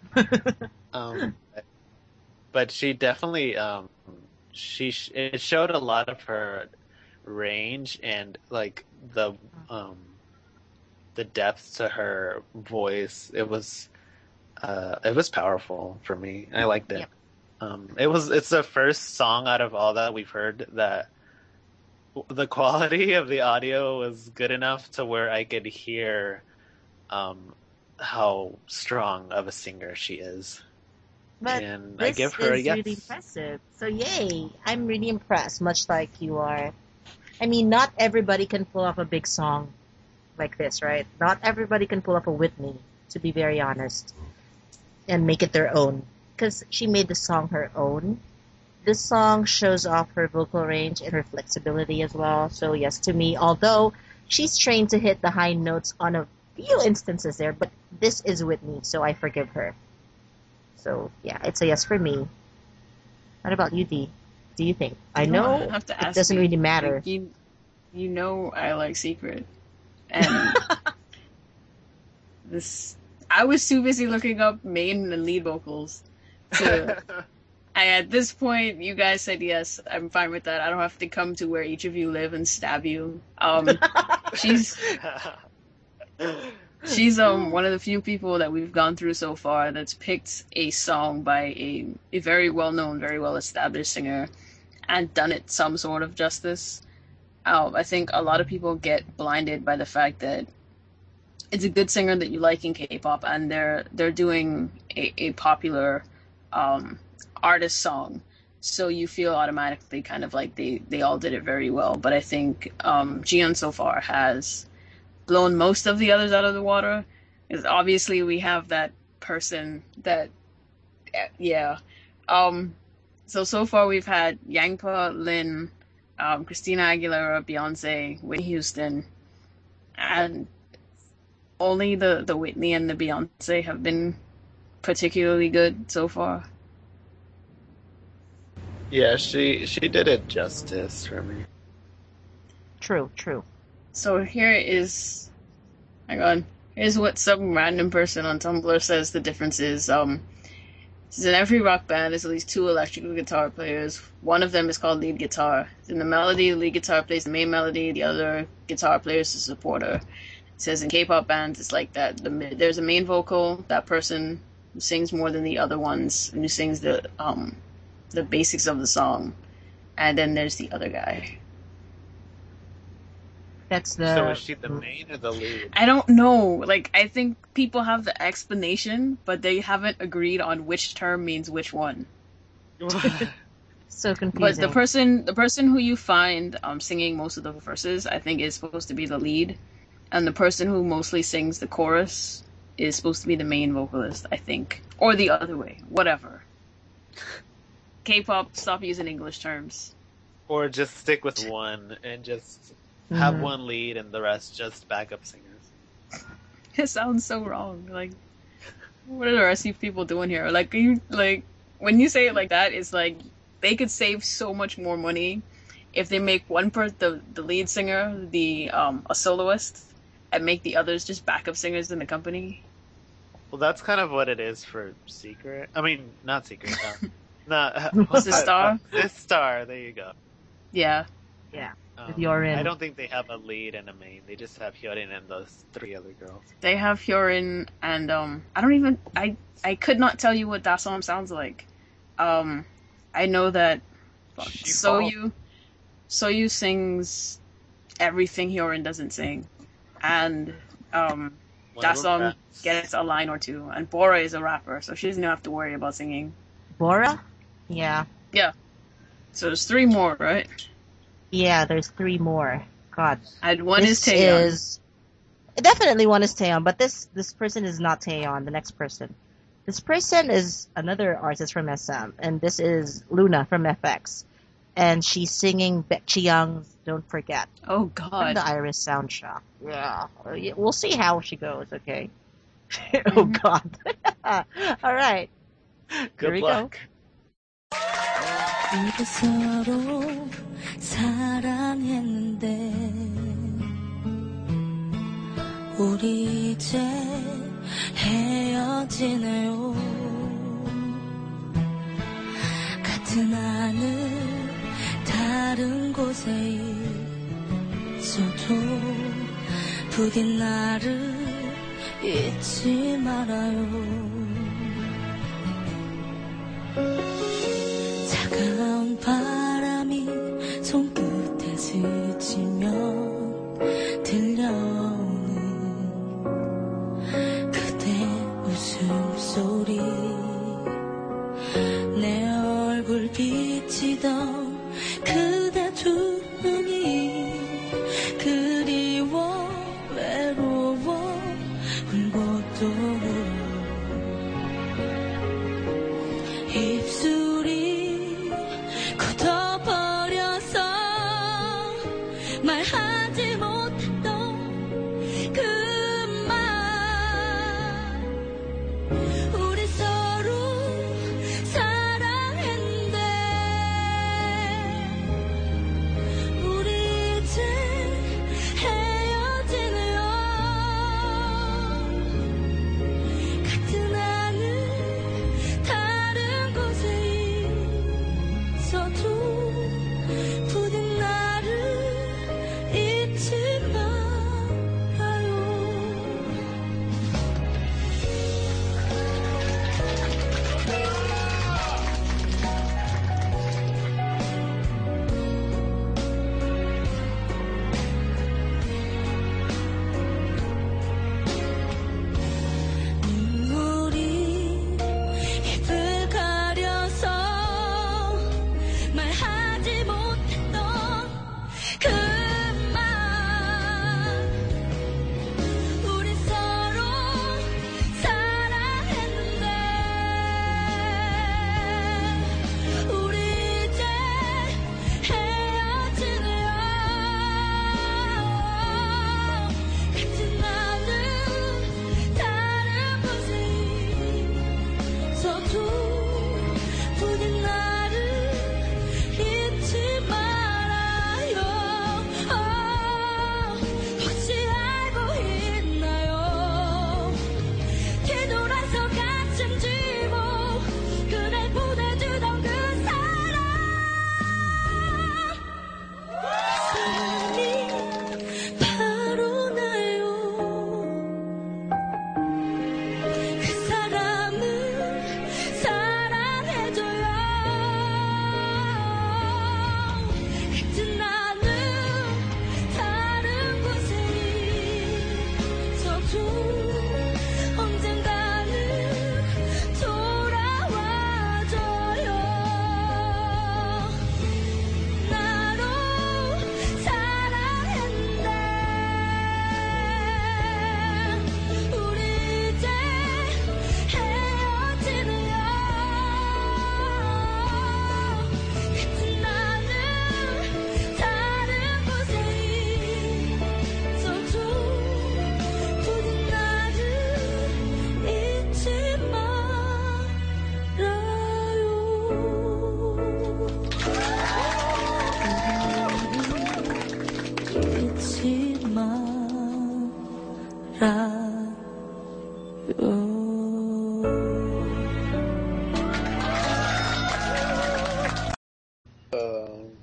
um, but, but she definitely um she sh- it showed a lot of her range and like the um the depth to her voice. It was uh it was powerful for me. I liked it. Yep. Um, it was it's the first song out of all that we've heard that the quality of the audio was good enough to where I could hear um how strong of a singer she is. But and this I give her a is yes. really impressive. So yay! I'm really impressed, much like you are. I mean, not everybody can pull off a big song like this, right? Not everybody can pull off a Whitney, to be very honest, and make it their own. Because she made the song her own. This song shows off her vocal range and her flexibility as well. So yes, to me, although she's trained to hit the high notes on a few instances there, but this is Whitney, so I forgive her. So yeah, it's a yes for me. What about you, D? Do you think? I You know don't have to it ask doesn't me. really matter. Like, you, you know I like Secret, and this I was too busy looking up main and lead vocals. To, I, at this point, you guys said yes. I'm fine with that. I don't have to come to where each of you live and stab you. Um, she's She's um one of the few people that we've gone through so far that's picked a song by a, a very well-known, very well-established singer and done it some sort of justice. Um, I think a lot of people get blinded by the fact that it's a good singer that you like in K-pop, and they're they're doing a, a popular um, artist song, so you feel automatically kind of like they, they all did it very well. But I think um, Jiyeon so far has blown most of the others out of the water. Because obviously we have that person that, yeah. Um, so so far we've had Yangpa, Lin, um, Christina Aguilera, Beyonce, Whitney Houston, and only the, the Whitney and the Beyonce have been particularly good so far. Yeah, she she did it justice for me. True, true. So here is, hang on, here's what some random person on Tumblr says the difference is. Um, says in every rock band, there's at least two electrical guitar players. One of them is called lead guitar. In the melody, the lead guitar plays the main melody. The other guitar player is the supporter. It says in K-pop bands, it's like that. The, there's a main vocal, that person who sings more than the other ones, and who sings the um the basics of the song, and then there's the other guy. That's the. So is she the main or the lead? I don't know. Like, I think people have the explanation, but they haven't agreed on which term means which one. So confusing. But the person, the person who you find um singing most of the verses, I think is supposed to be the lead, and the person who mostly sings the chorus is supposed to be the main vocalist, I think, or the other way. Whatever. K-pop, stop using English terms. Or just stick with one and just have Mhm. one lead and the rest just backup singers. It sounds so wrong. Like, what are the rest of you people doing here? Like, you like when you say it like that, it's like they could save so much more money if they make one part the the lead singer, the um a soloist, and make the others just backup singers in the company. Well, that's kind of what it is for Secret. I mean, not Secret. Uh, not Sistar? Sistar. There you go. Yeah. Yeah. Um, With Hyorin. I don't think they have a lead and a main. They just have Hyorin and those three other girls. They have Hyorin and um I don't even I I could not tell you what Dasom sounds like. Um I know that fuck, She Soyu Soyu sings everything Hyorin doesn't sing. And um One of them Dasom raps. gets a line or two, and Bora is a rapper, so she doesn't have to worry about singing. Bora? Yeah. So there's three more, right? Yeah, there's three more. God. And one this is Taeyeon. is definitely one is Taeyeon, but this this person is not Taeyeon. The next person, this person is another artist from S M, and this is Luna from F X, and she's singing Baek Young's "Don't Forget" Oh from god. the Iris soundtrack. Yeah, Uh, yeah, we'll see how she goes. Okay. Oh God. All right. Good Here we luck. 우리 서로 사랑했는데 우리 이제 헤어지네요. 같은 하늘 다른 곳에 있어도 부디 나를 잊지 말아요. 차가운 바람이 손끝에 스치면 들려오는 그대 웃음소리 내 얼굴 비치던 그대 두 눈이 그리워 외로워 울고도 울어 입술이 굳어버려서 말하지 못했던 그 말 우리 서로 사랑했는데 중 언젠가는 돌아와줘요. 나로 사랑했네. 우리 이제 헤어지네요. 같은 나는 다른 곳에 있어도 부디 나를 잊지 말아요. 잊지 말아요. Um,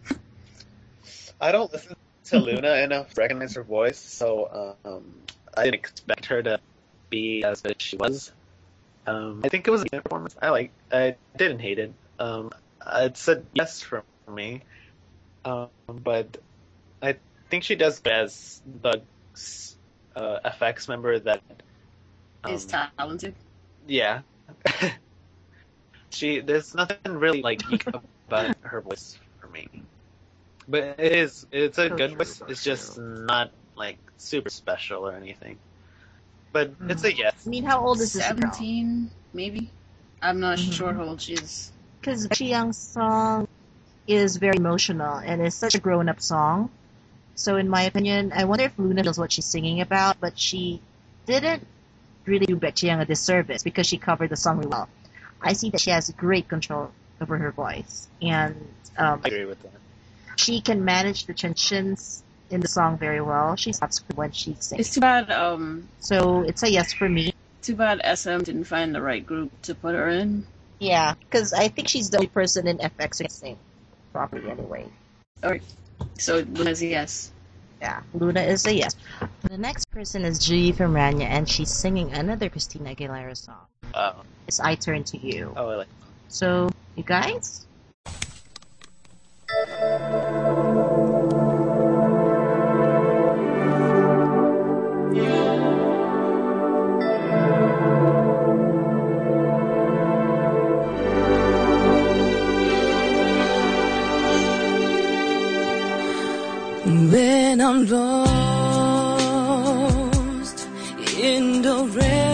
I don't listen to Luna enough to recognize her voice, so um, I didn't expect her to be as good as she was. Um, I think it was a good performance. I like. I didn't hate it. Um, it's a yes from me, um, but I think she does best the uh, F X member that um, Is talented. yeah. She there's nothing really like unique about her voice for me. But it is it's a So good true, voice. so It's just true. not like super special or anything. But Mm. it's a yes. I mean, how old is this girl? Seventeen, maybe. I'm not Mhm. sure how old she is. Because Chi Young's song is very emotional and it's such a grown-up song. So in my opinion, I wonder if Luna knows what she's singing about, but she didn't really do Baek Chi-young a disservice because she covered the song really well. I see that she has great control over her voice, and um, I agree with that. she can manage the tensions in the song very well. She stops when she sings. It's too bad. Um, So it's a yes for me. too bad S M didn't find the right group to put her in. Yeah, because I think she's the only person in F X who can sing properly anyway. Alright, so Luna's a yes. Yeah, Luna is a yes. The next person is Ji from Rania, and she's singing another Christina Aguilera song. Oh, It's I Turn to You. oh, I like. So, you guys? When I'm lost in the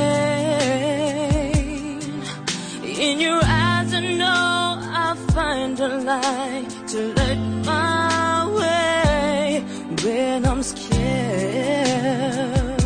rain, in your eyes I know I'll find a light to light my way. When I'm scared,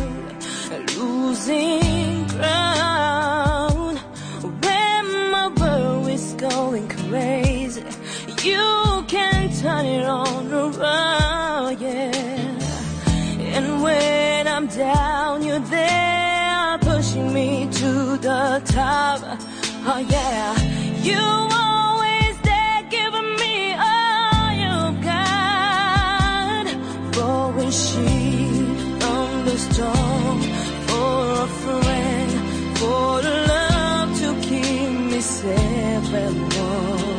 losing ground, when my world is going crazy, you can turn it on around, yeah. And when I'm down, you're there, pushing me to the top, oh yeah. You always there, giving me all you've got. For a sheet from the storm, for a friend, for the love to keep me safe and warm.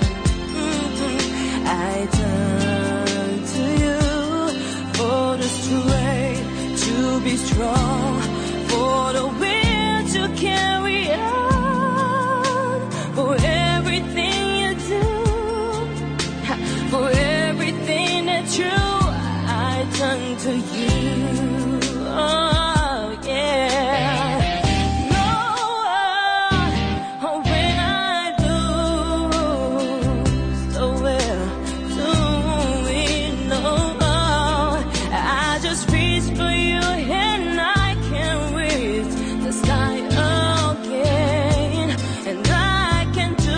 I turn to you for the strength to be strong, for the will to carry on, for everything you do, for everything that you, I turn to you. Oh yeah. No, when I lose the will to win, no, I just reach for you and I can reach the sky again, and I can do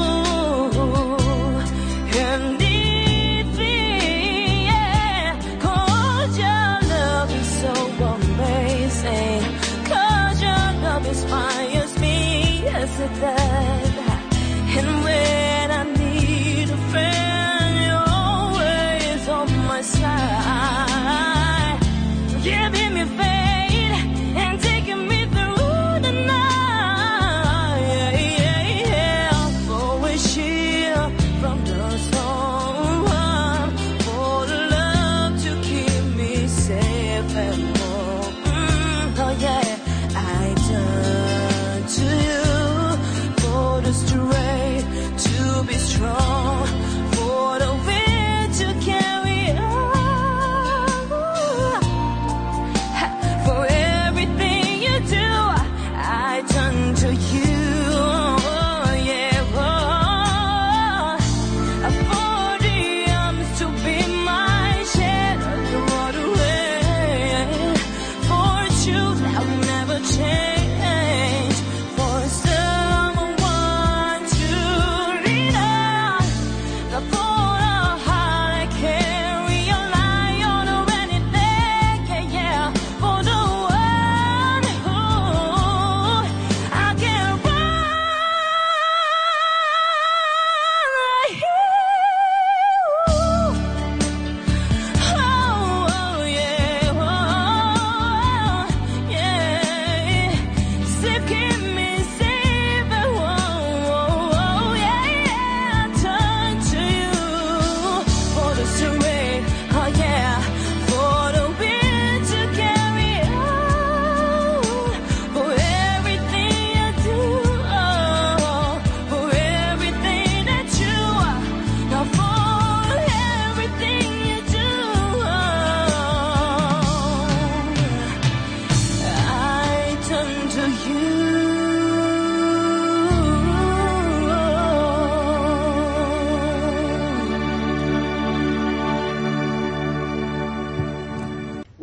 anything, yeah. 'Cause your love is so amazing, 'cause your love inspires me, yes it does. And when I need a friend, you're always on my side, giving me faith and taking me through the night, yeah, yeah, yeah. For a shield from the storm, for the love to keep me safe and warm, mm, oh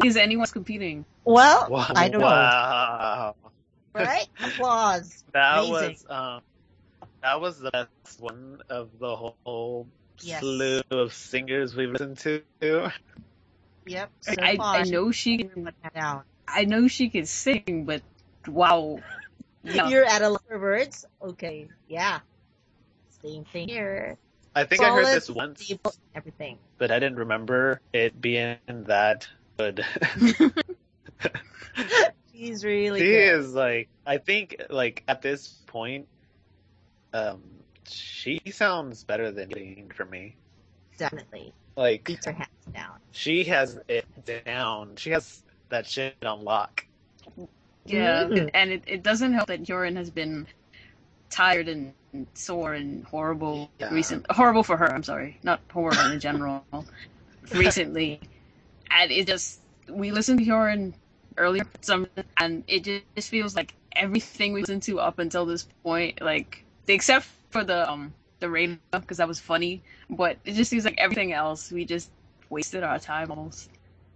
is anyone competing? Well, Wow. I don't know. Wow. Right? Applause. That Amazing. was um that was the best one of the whole Yes. slew of singers we've listened to. Yep. So I, far, I know she everyone had down. I know she can sing, but wow. Yeah. You're at a loss for words? Okay. Yeah. Same thing here. I think I heard Solid, this once, stable, everything. but I didn't remember it being that good. He's really She good. is like, I think like at this point, um, she sounds better than Jane for me. Definitely. Like Beats her hands down. she has it down. She has that shit on lock. Yeah, Mhm. and it, it doesn't help that Yorin has been tired and sore and horrible Yeah. recent horrible for her, I'm sorry. Not horrible in general. Recently. And it just we listened to Yorin earlier some and it just feels like everything we listened to up until this point, like except for the um the radio because that was funny, but it just seems like everything else we just wasted our time almost.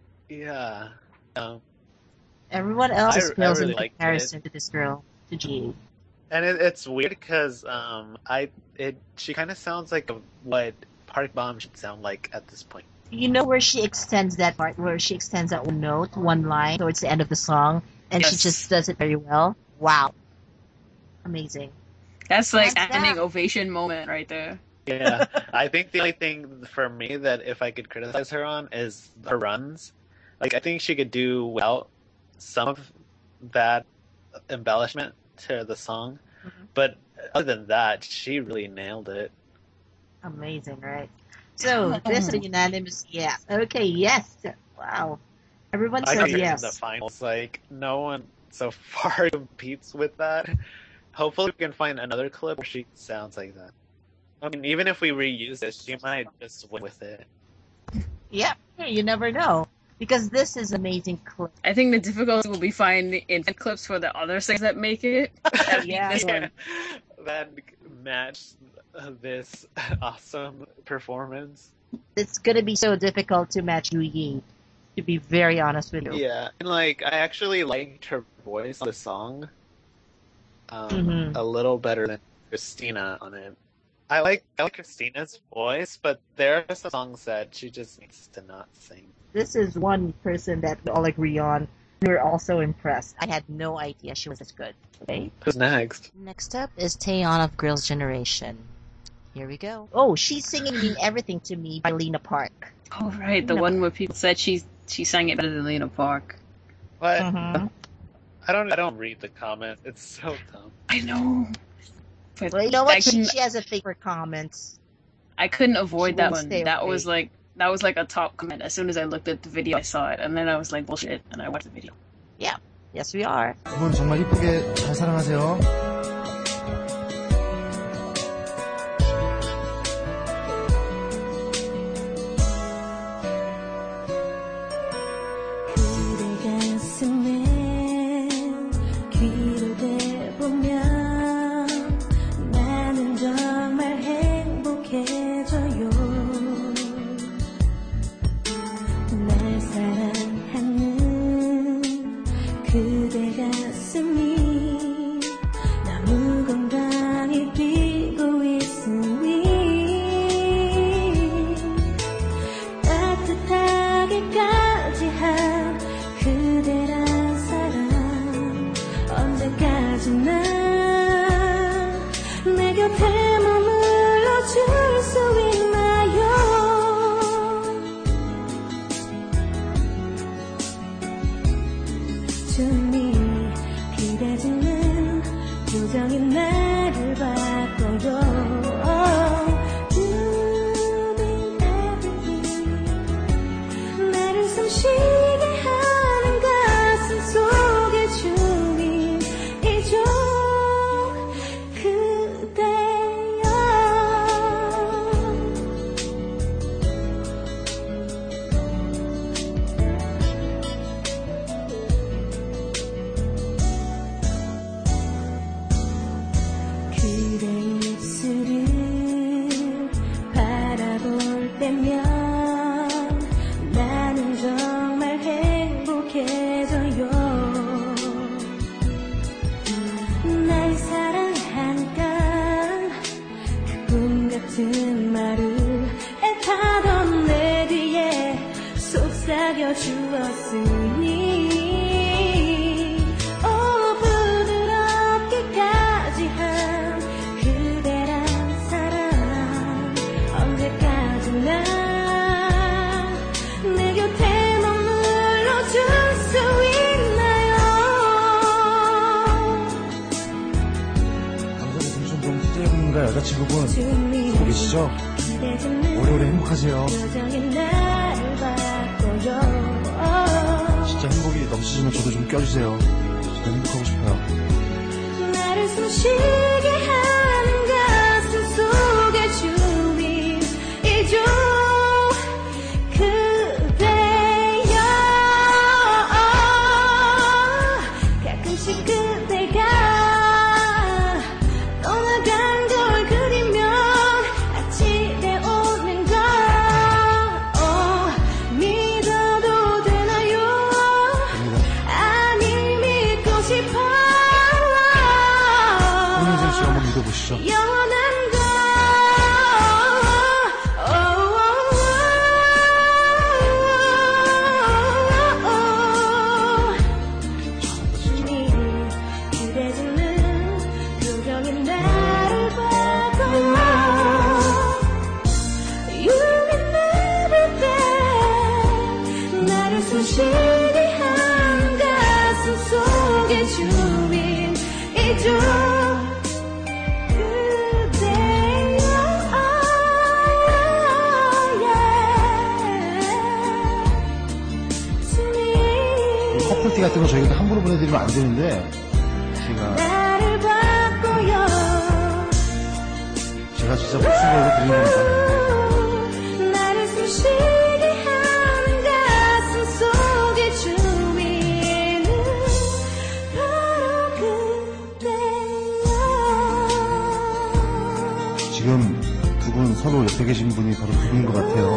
Yeah. Um, Everyone else I- is I pales really in liked comparison to this girl, to G. and it, it's weird because um, I it she kind of sounds like what Park Bom should sound like at this point. You know where she extends that part, where she extends that one note, one line towards the end of the song, and she Yes. just does it very well. Wow. Amazing. That's like Hands standing down. ovation moment right there. Yeah, I think the only thing for me that if I could criticize her on is her runs. Like I think she could do without some of that embellishment to the song, Mhm. but other than that, she really nailed it. Amazing, right? So, this is a unanimous yes. Okay, yes. Wow. Everyone I says think in the yes. finals, like no one so far competes with that. Hopefully, we can find another clip where she sounds like that. I mean, even if we reuse it, she might just win with it. Yep. Hey, you never know. Because this is amazing clip. I think the difficulty will be finding in clips for the other things that make it. Yeah. This one. That matched this awesome performance. It's gonna be so difficult to match Yu Yi, to be very honest with you. Yeah, and like I actually liked her voice on the song um, Mhm. a little better than Christina on it. I like I like Christina's voice, but there are some songs that she just needs to not sing. This is one person that we all agree on. We're also impressed. I had no idea she was this good. Okay. Who's next? Next up is Taeyeon of Girls' Generation. Here we go. Oh, she's singing Mean Everything to Me by Lena Park. Oh right, the No. one where people said she she sang it better than Lena Park. What? Mhm. I don't I don't read the comments. It's so dumb. I know. But Well, you know I what? She, couldn't, she has a thing for comments. I couldn't avoid she that won't one. stay That away. was like that was like a top comment. As soon as I looked at the video, I saw it, and then I was like, bullshit, and I watched the video. Yes, we are. 두 분 정말 이쁘게 잘 사랑하세요. 그대 가슴에 귀를 대보면 나는 정말 행복해져요. 날 사랑하는 그대 가슴이 너무 건강히 뛰고 있으니 따뜻하게까지 한 그대란 사람 언제까지나 내 곁에 머물러 줄 수 있나요? 주님이 기대지는 표정이 나를 바꿔요. Doing everything 나를 숨쉬게 하는 가슴 속의 주님이죠. 그대여. 그대 입술 여자친구분 듣고 계시죠? 오래오래 행복하세요. 진짜 행복이 넘치시면 저도 좀 껴주세요. 진짜 행복하고 싶어요. 나를 숨쉬게 하는 가슴 속에 주위이죠. 그대여 가끔씩 그대가 떠나간 걸 그리면 아침에 오는 걸 어, 믿어도 되나요? 아니 믿고 싶어. 홍민생 씨 한번 믿어보시죠. 영원한 걸 그대지는 표정이 나를 바꿔요. You can never be 나를 숨쉬게 한 가슴 속에 주인이죠. 커플티 같은 거 저희가 함부로 보내드리면 안 되는데 제가 나를 바꿔요. 제가 진짜 목숨 걸고 드리는 겁니다. 나를 숨쉬게 하는 가슴 속에 주위는 바로 그대여. 지금 두 분 서로 옆에 계신 분이 바로 그분인 것 같아요.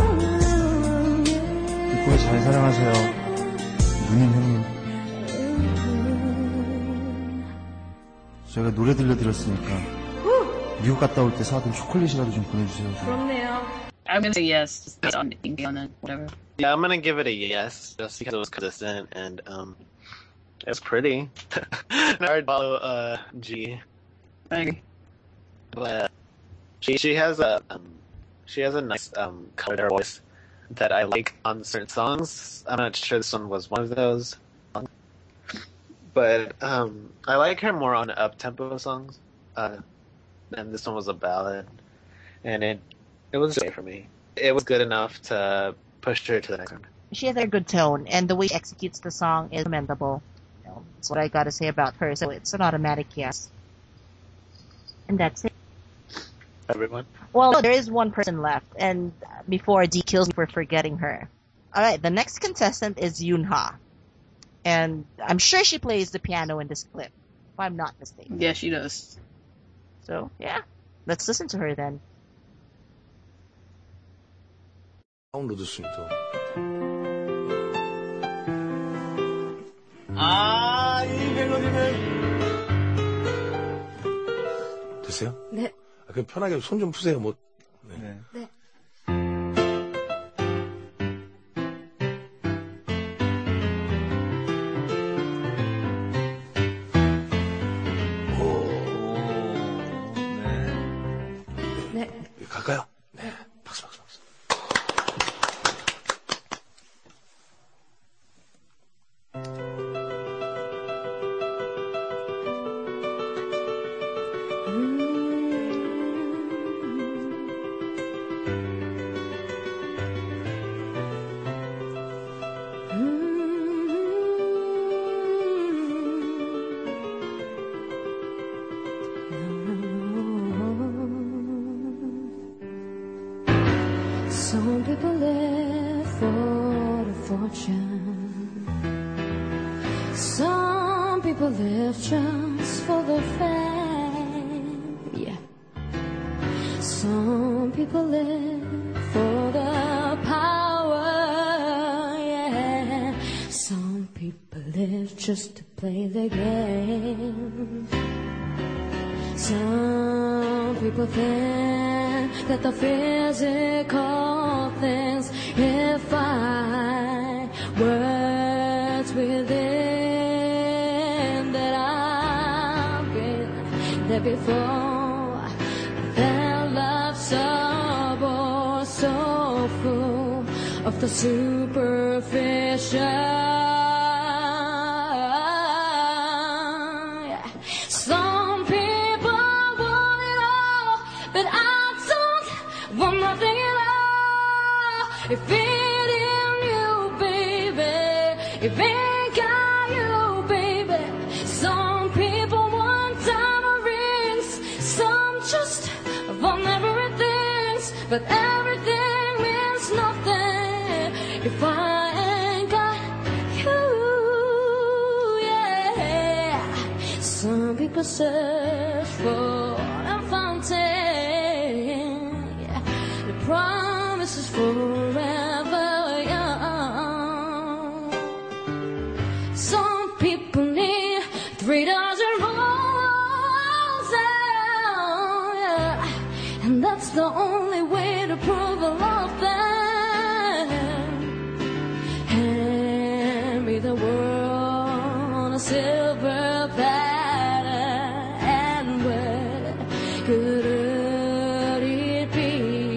이쁘게 잘 사랑하세요. 누님, 형님. 저희가 노래 들려드렸으니까 미국 갔다 올 때 사둔 초콜릿이라도 좀 보내주세요. 부럽네요. I'm gonna say yes, just based on being on it, whatever. Yeah, I'm gonna give it a yes, just because it was consistent and um, it was pretty. I already follow uh G, I agree. but she she has a um, she has a nice um color to her voice that I like on certain songs. I'm not sure this one was one of those, but um, I like her more on up tempo songs. Uh, and this one was a ballad, and it it was okay for me. It was good enough to push her to the next round. She has a good tone, and the way she executes the song is commendable. You know, that's what I gotta say about her. So it's an automatic yes. And that's it. Everyone. Well, there is one person left, and before D kills me for forgetting her. Alright, the next contestant is Yoonha. And I'm sure she plays the piano in this clip, if I'm not mistaken. Yeah, she does. So, yeah. Let's listen to her then. 다운로드했습니다. 아, 이 멜로디는. 됐어요? 네. 아, 그럼 편하게 손 좀 푸세요. 뭐. 네. 네. 네. 갈까요? 네. 박수, 박수, 박수. Some people live for the fortune. Some people live just for the fame. Yeah. Some people live for the power. Yeah. Some people live just to play the game. Some people think that the physical things if I words within that I've been there before. Their love so bored, so full of the superficial. Some people want it all. but everything means nothing if I ain't got you. Yeah. Some people search for a fountain. Yeah. The promise is forever young. Some people need three dozen roses, yeah. And that's the only way to prove a love them. Hand me the world on a silver platter, and where could it be?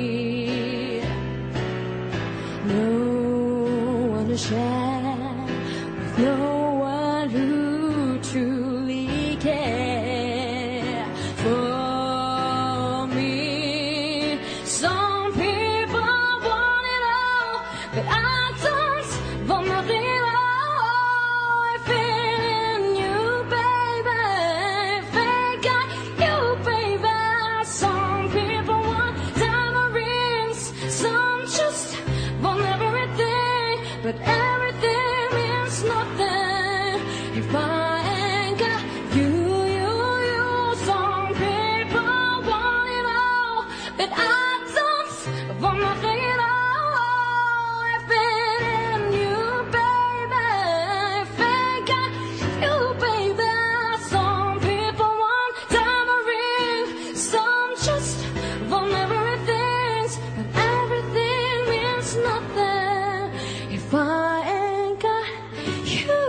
No one to share with no one who truly care for me. Some people want it all, but I don't want nothing at all. If it in you, baby, if it got you, baby. Some people want diamond rings, some just want everything, but everything means nothing if I ain't got you, you, you. Some people want it all, but I don't want nothing at all. If it in you, baby, if it got you, baby. Some people want diamond rings, some just want everything, but everything means nothing if I ain't got you.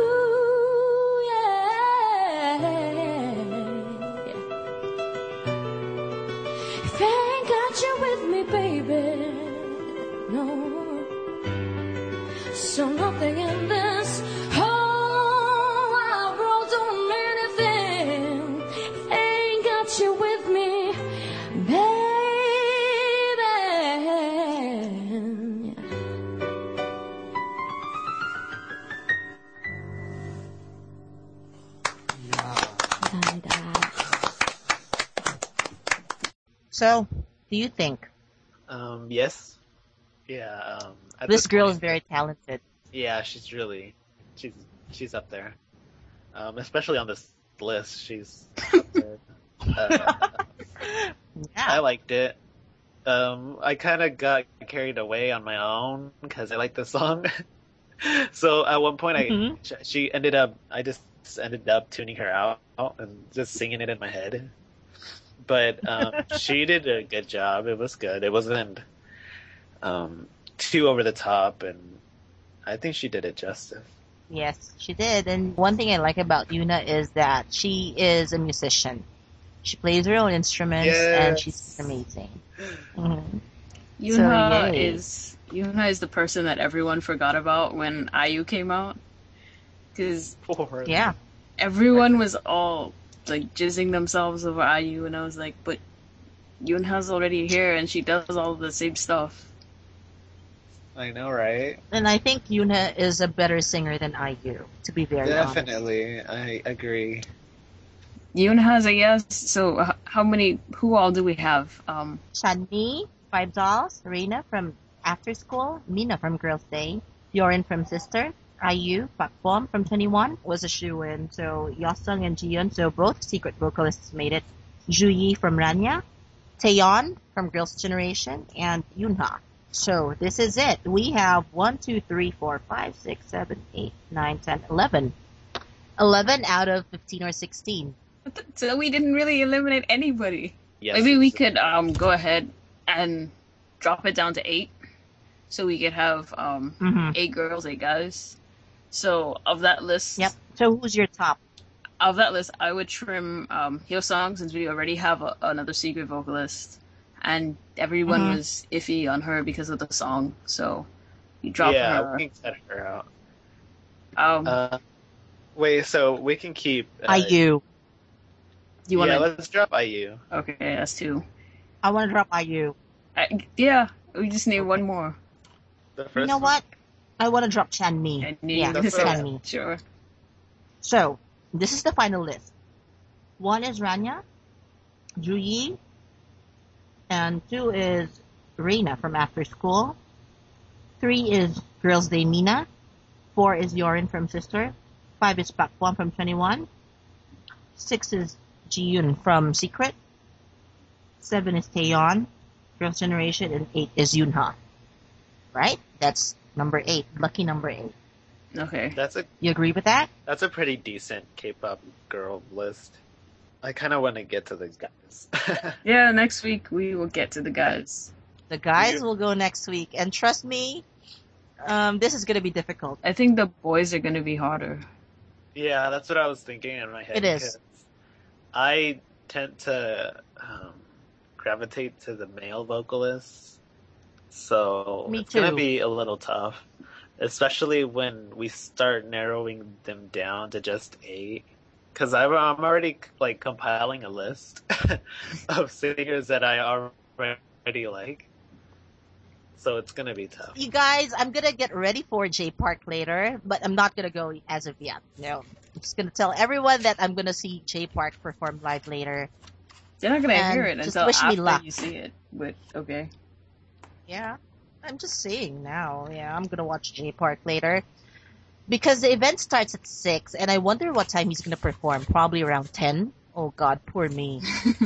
Yeah. If I ain't got you with me, baby, no. So nothing in this whole wide world don't mean anything if I ain't got you with me, baby. 감사합니다. So, do you think Um, yes. Yeah. Um, at this girl point- is very talented? Yeah, she's really, she's she's up there. Um, especially on this list, she's. Up there. Uh, I Yeah. liked it. Um, I kind of got carried away on my own because I liked the song. So at one point, I Mhm. sh- she ended up. I just ended up tuning her out and just singing it in my head. But um, she did a good job. It was good. It wasn't um, too over the top, and I think she did it justice. Yes, she did. And one thing I like about Yuna is that she is a musician. She plays her own instruments, and Yes. she's amazing. Mhm. Yunha So, yay. is Yunha is the person that everyone forgot about when I U came out, because Poor. Yeah. everyone was all like jizzing themselves over I U, and I was like, but Yunha's already here, and she does all the same stuff. I know, right? And I think Yuna is a better singer than I U, to be very honest. Definitely, I agree. Yunha's a yes. So h- how many? Who all do we have? Um, Shani, Five Dolls, Reina from After School, Mina from Girls' Day, Yorin from Sister, I U, Bakbom from twenty-one was a shoo-in. So Yosung and Jiyeon, so both secret vocalists made it. Juyi from Ranya, Taeyeon from Girls' Generation, and Yunha. So this is it. We have one, two, three, four, five, six, seven, eight, nine, ten, eleven. Eleven out of fifteen or sixteen. so we didn't really eliminate anybody. Yes, Maybe we it's- could um go ahead and drop it down to eight, so we could have um Mm-hmm. eight girls, eight guys. So of that list, Yep. So who's your top? of that list, I would trim um Hyosung, since we already have a, another secret vocalist, and everyone Mhm. was iffy on her because of the song. So you drop yeah, her. we can cut her out. Um, Uh, wait, so we can keep uh, I U. you want Yeah, to? let's drop I U. Okay, that's two. I want to drop I U. I, yeah, we just need one more. The first You know one? what? I want to drop Chanmi. I need Yeah, the it's first- Chanmi. Sure. So, this is the final list. One is Ranya, Juyi, and two is Reina from After School. Three is Girls Day Mina. Four is Yorin from Sister. Five is Pakwan from twenty-one. Six is Jiyun from Secret. Seven is Taeyeon, Girls' Generation, and eight is Yoonha. Right? That's number eight. Lucky number eight. Okay. That's a You agree with that? that's a pretty decent K-pop girl list. I kind of want to get to the guys. Yeah, next week we will get to the guys. The guys You- will go next week, and trust me, um, this is gonna be difficult. I think the boys are going to be harder. Yeah, that's what I was thinking in my head. It is. 'cause I tend to um, gravitate to the male vocalists, so Me it's gonna too. be a little tough, especially when we start narrowing them down to just eight. Because I'm I'm already like compiling a list of singers that I already like, so it's gonna be tough. You guys, I'm gonna get ready for J Park later, but I'm not gonna go as of yet. No, I'm just gonna tell everyone that I'm gonna see J Park perform live later. They're not going to And hear it just until wish me after luck. you see it. But, okay. Yeah, I'm just saying now. Yeah, I'm gonna watch J Park later because the event starts at six, and I wonder what time he's gonna perform. Probably around ten. Oh God, poor me.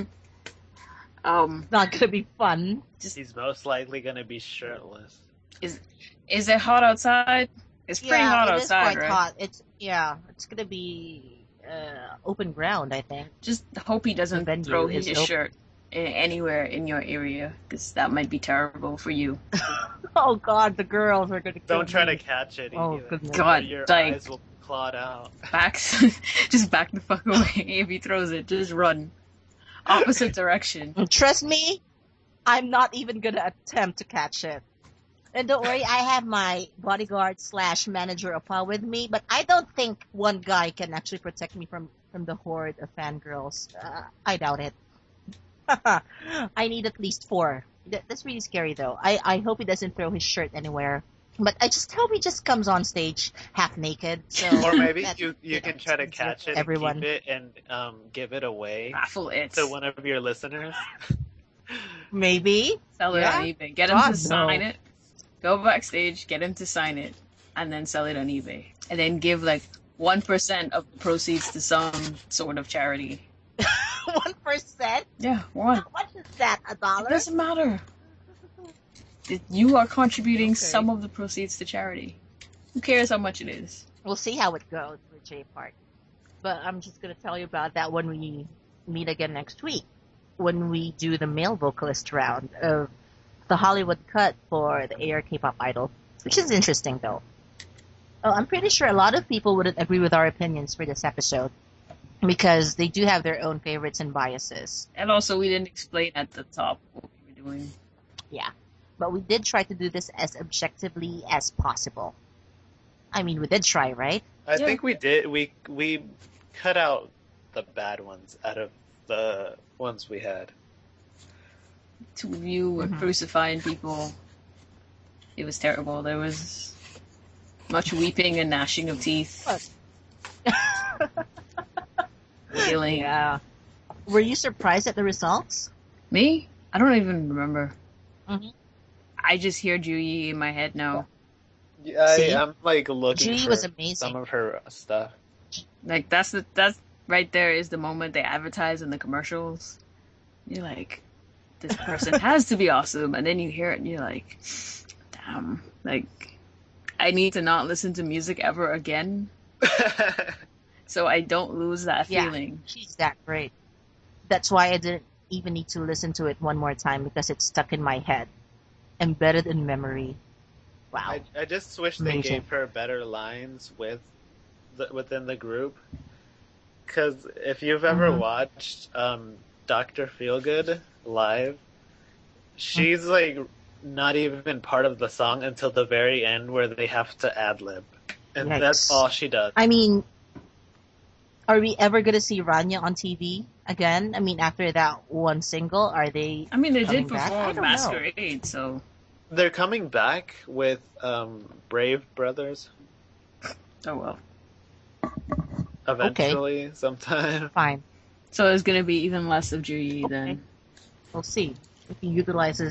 Um, It's not gonna be fun. He's most likely gonna be shirtless. is is it hot outside? It's pretty yeah, hot it is outside, quite right? hot. It's yeah, it's gonna be uh, open ground, I think. Just hope he doesn't The venue throw is his open. shirt i- anywhere in your area, because that might be terrible for you. Oh God, the girls are gonna. Kill Don't try me. to catch it. Oh either, goodness. or God, your like- eyes will clot out. Back, just back the fuck away. If he throws it, just run opposite direction. And trust me, I'm not even gonna attempt to catch it. And don't worry, I have my bodyguard slash manager Apa with me, but I don't think one guy can actually protect me from, from the horde of fangirls. Uh, I doubt it. I need at least four. That, that's really scary though. I, I hope he doesn't throw his shirt anywhere. But I just hope he just comes on stage half naked. So Or maybe that- you, you know, can try to it's easier catch for it everyone. and keep it and um, give it away Raffle it. to one of your listeners. Maybe. Sell it Yeah? on eBay. Get him God, to sign no. it. Go backstage, get him to sign it, and then sell it on eBay. And then give like one percent of the proceeds to some sort of charity. One percent? Yeah, one. What is that? A It dollar? doesn't matter. It- You are contributing Okay. some of the proceeds to charity. Who cares how much it is? We'll see how it goes with J Park. But I'm just gonna tell you about that when we meet again next week. When we do the male vocalist round of the Hollywood cut for the A R K-pop idol. Which is interesting though. Oh, I'm pretty sure a lot of people wouldn't agree with our opinions for this episode. Because they do have their own favorites and biases. And also, we didn't explain at the top what we were doing. Yeah. But we did try to do this as objectively as possible. I mean, we did try, right? I Yeah. think we did. We we cut out the bad ones out of the ones we had. Two of you were Mhm. crucifying people. It was terrible. There was much weeping and gnashing of teeth. Wailing. Yeah. Were you surprised at the results? Me? I don't even remember. Mhm. I just hear Juyi in my head now. I, See? I'm like looking Juyi for was amazing. some of her stuff. Like that's the that's right there is the moment they advertise in the commercials. You're like, this person has to be awesome, and then you hear it and you're like, damn, like I need to not listen to music ever again, so I don't lose that Yeah. feeling. She's that great. That's why I didn't even need to listen to it one more time because it's stuck in my head. Embedded in memory. Wow. I, I just wish they Amazing. gave her better lines with the, within the group. Because if you've ever Mhm. watched um, Doctor Feelgood live, she's like not even part of the song until the very end where they have to ad lib, and Yikes. that's all she does. I mean, are we ever going to see Rania on T V again? I mean, after that one single, are they... I mean, they Coming did back? I perform don't know. Masquerade, so They're coming back with um, Brave Brothers oh well. eventually, sometime. Fine. So it's gonna be even less of Juyi Okay. then. We'll see if he utilizes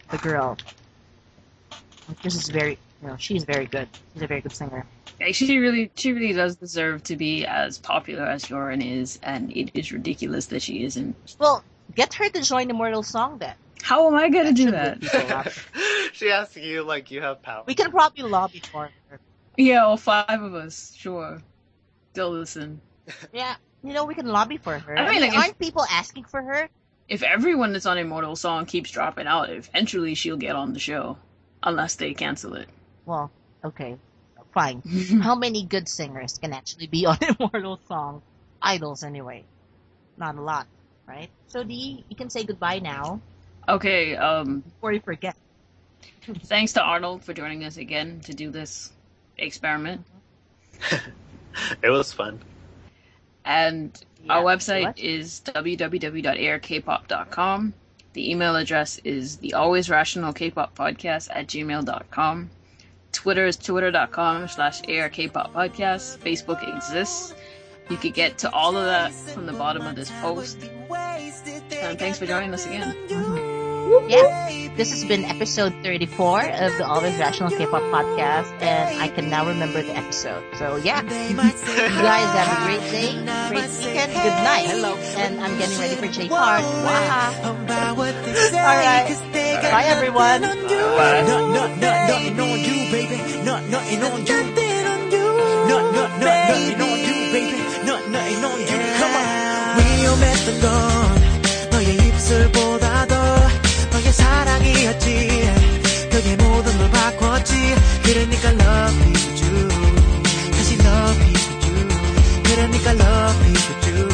the girl. This is very, you know, she's very good. She's a very good singer. Like, she really, she really does deserve to be as popular as Yoren is, and it is ridiculous that she isn't. Well, get her to join Immortal Song then. How am I gonna do that? She asks you like you have power. We can probably lobby for her. Yeah, all five of us, sure. They'll listen. Yeah, you know, we can lobby for her. I I mean, mean, like, if- aren't people asking for her? If everyone that's on Immortal Song keeps dropping out, eventually she'll get on the show. Unless they cancel it. Well, okay, fine. How many good singers can actually be on Immortal Song? Idols, anyway. Not a lot, right? So, Dee, you can say goodbye now Okay, um, before you forget. thanks to Arnold for joining us again to do this experiment. It was fun. And Yeah, our website what? is w w w dot air k pop dot com. The email address is the always rational k-pop podcast at gmail dot com. Twitter is twitter dot com slash air k pop podcast. Facebook exists. You could get to all of that from the bottom of this post. And thanks for joining us again. Yeah, this has been episode thirty-four of the Always Rational K-Pop podcast, and I can now remember the episode. So yeah, you guys have a great day, great weekend, good night. Hello, and I'm getting ready for J-Park. Wow. Alright, bye everyone. Bye. Not, not, not, nothing on you, baby. Not, nothing on you. Not, not, not, nothing on you, baby. Not, nothing on you. Come on. 위험했던 건 너의 입술보다도 너의 사랑이었지. 그게 모든 걸 바꿨지. 그러니까 love is with you. 다시 love is with you. 그러니까 love is with you.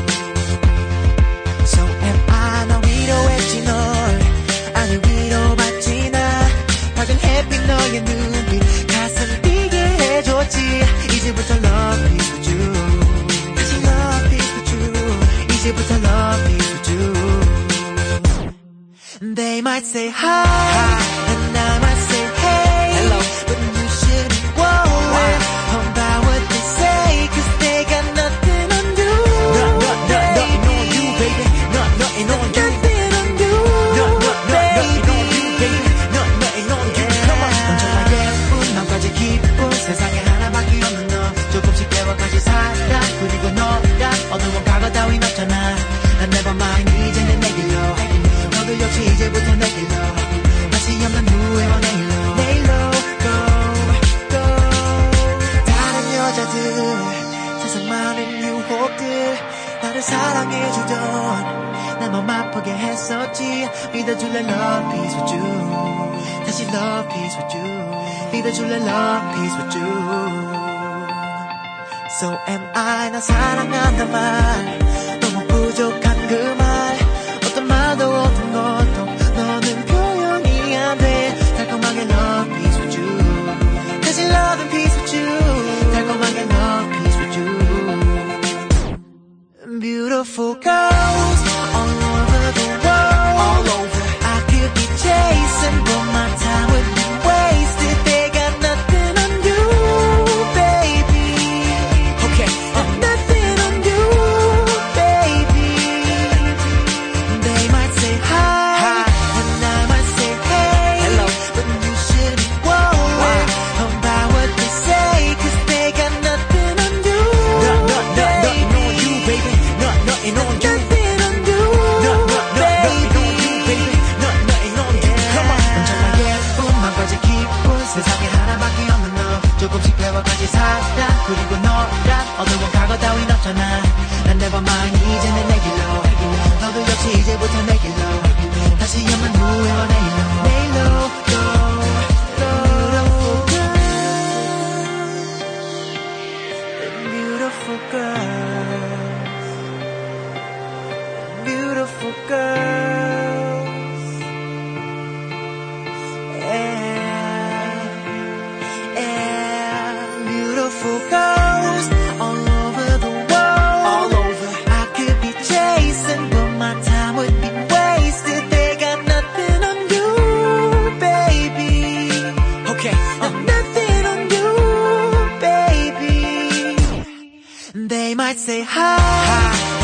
So am I. 나 위로했지 널. 아니 위로받지 나. 밝은 햇빛 너의 눈빛 가슴 뛰게 해줬지. 이제부터 love is with you. 다시 love is with you. 이제부터 love is with you. They might say hi, and I might say hey. Hello, but you shouldn't worry about what they say, 'cause they got nothing on you. Not, not, not, nothing on you, baby. Not, nothing on you. Nothing on you, not, not, not, nothing on you, baby. Not, nothing on you. Come on. 언제나 예쁜 맘까지 기쁜 세상에 하나밖에 없는 너. 조금씩 배워가지 살아. 그리고 너랑 어두운 과거 따윈 없잖아. 난 never mind 이제 내 내길로. 너도 역시 이제부터 내 길로. 다시 없는 후회와 내일로. 내일로 go go. 다른 여자들 세상 많은 유혹들 나를 사랑해주던 난 맘 아프게 했었지. 믿어줄래 love is with you. 다시 love is with you. 믿어줄래 love is with you. So am I. 나 사랑한다 말 너무 부족한 그 말. 어떤 말도 어떤 것도 너는 표현이 안 돼. 달콤하게 love is with you. 다시 love and peace with you. 달콤하게 love peace with you. Beautiful girls all over the world. All over. I could be chasing but my time would be wasted. They got nothing on you, baby. Okay, uh. nothing on you, baby. They might say hi, hi, and I might say hey. Hello, but you shouldn't worry about what they say, 'cause they got nothing on you. Not, not, not, nothing on you, baby. Not, nothing on you. Nothing on you, not, not, not, nothing on you, baby. Not, nothing on you. Come on. 언제나 예쁜 맘까지 기쁜 세상에 하나밖에 없는 너. 조금씩 배워가지 살아. 그리고 너랑 어두운 과거 따윈 없잖아. 난 never mind 이제 내 길로. 너도 역시 이제부터 내 길로. 다시 없는 후회와 내일로. 내일로 go beautiful girls. Beautiful girls. Yeah, yeah. Beautiful girls all over the world. All over. I could be chasing, but my time would be wasted. They got nothing on you, baby. Okay, uh. nothing on you, baby. They might say hi, hi.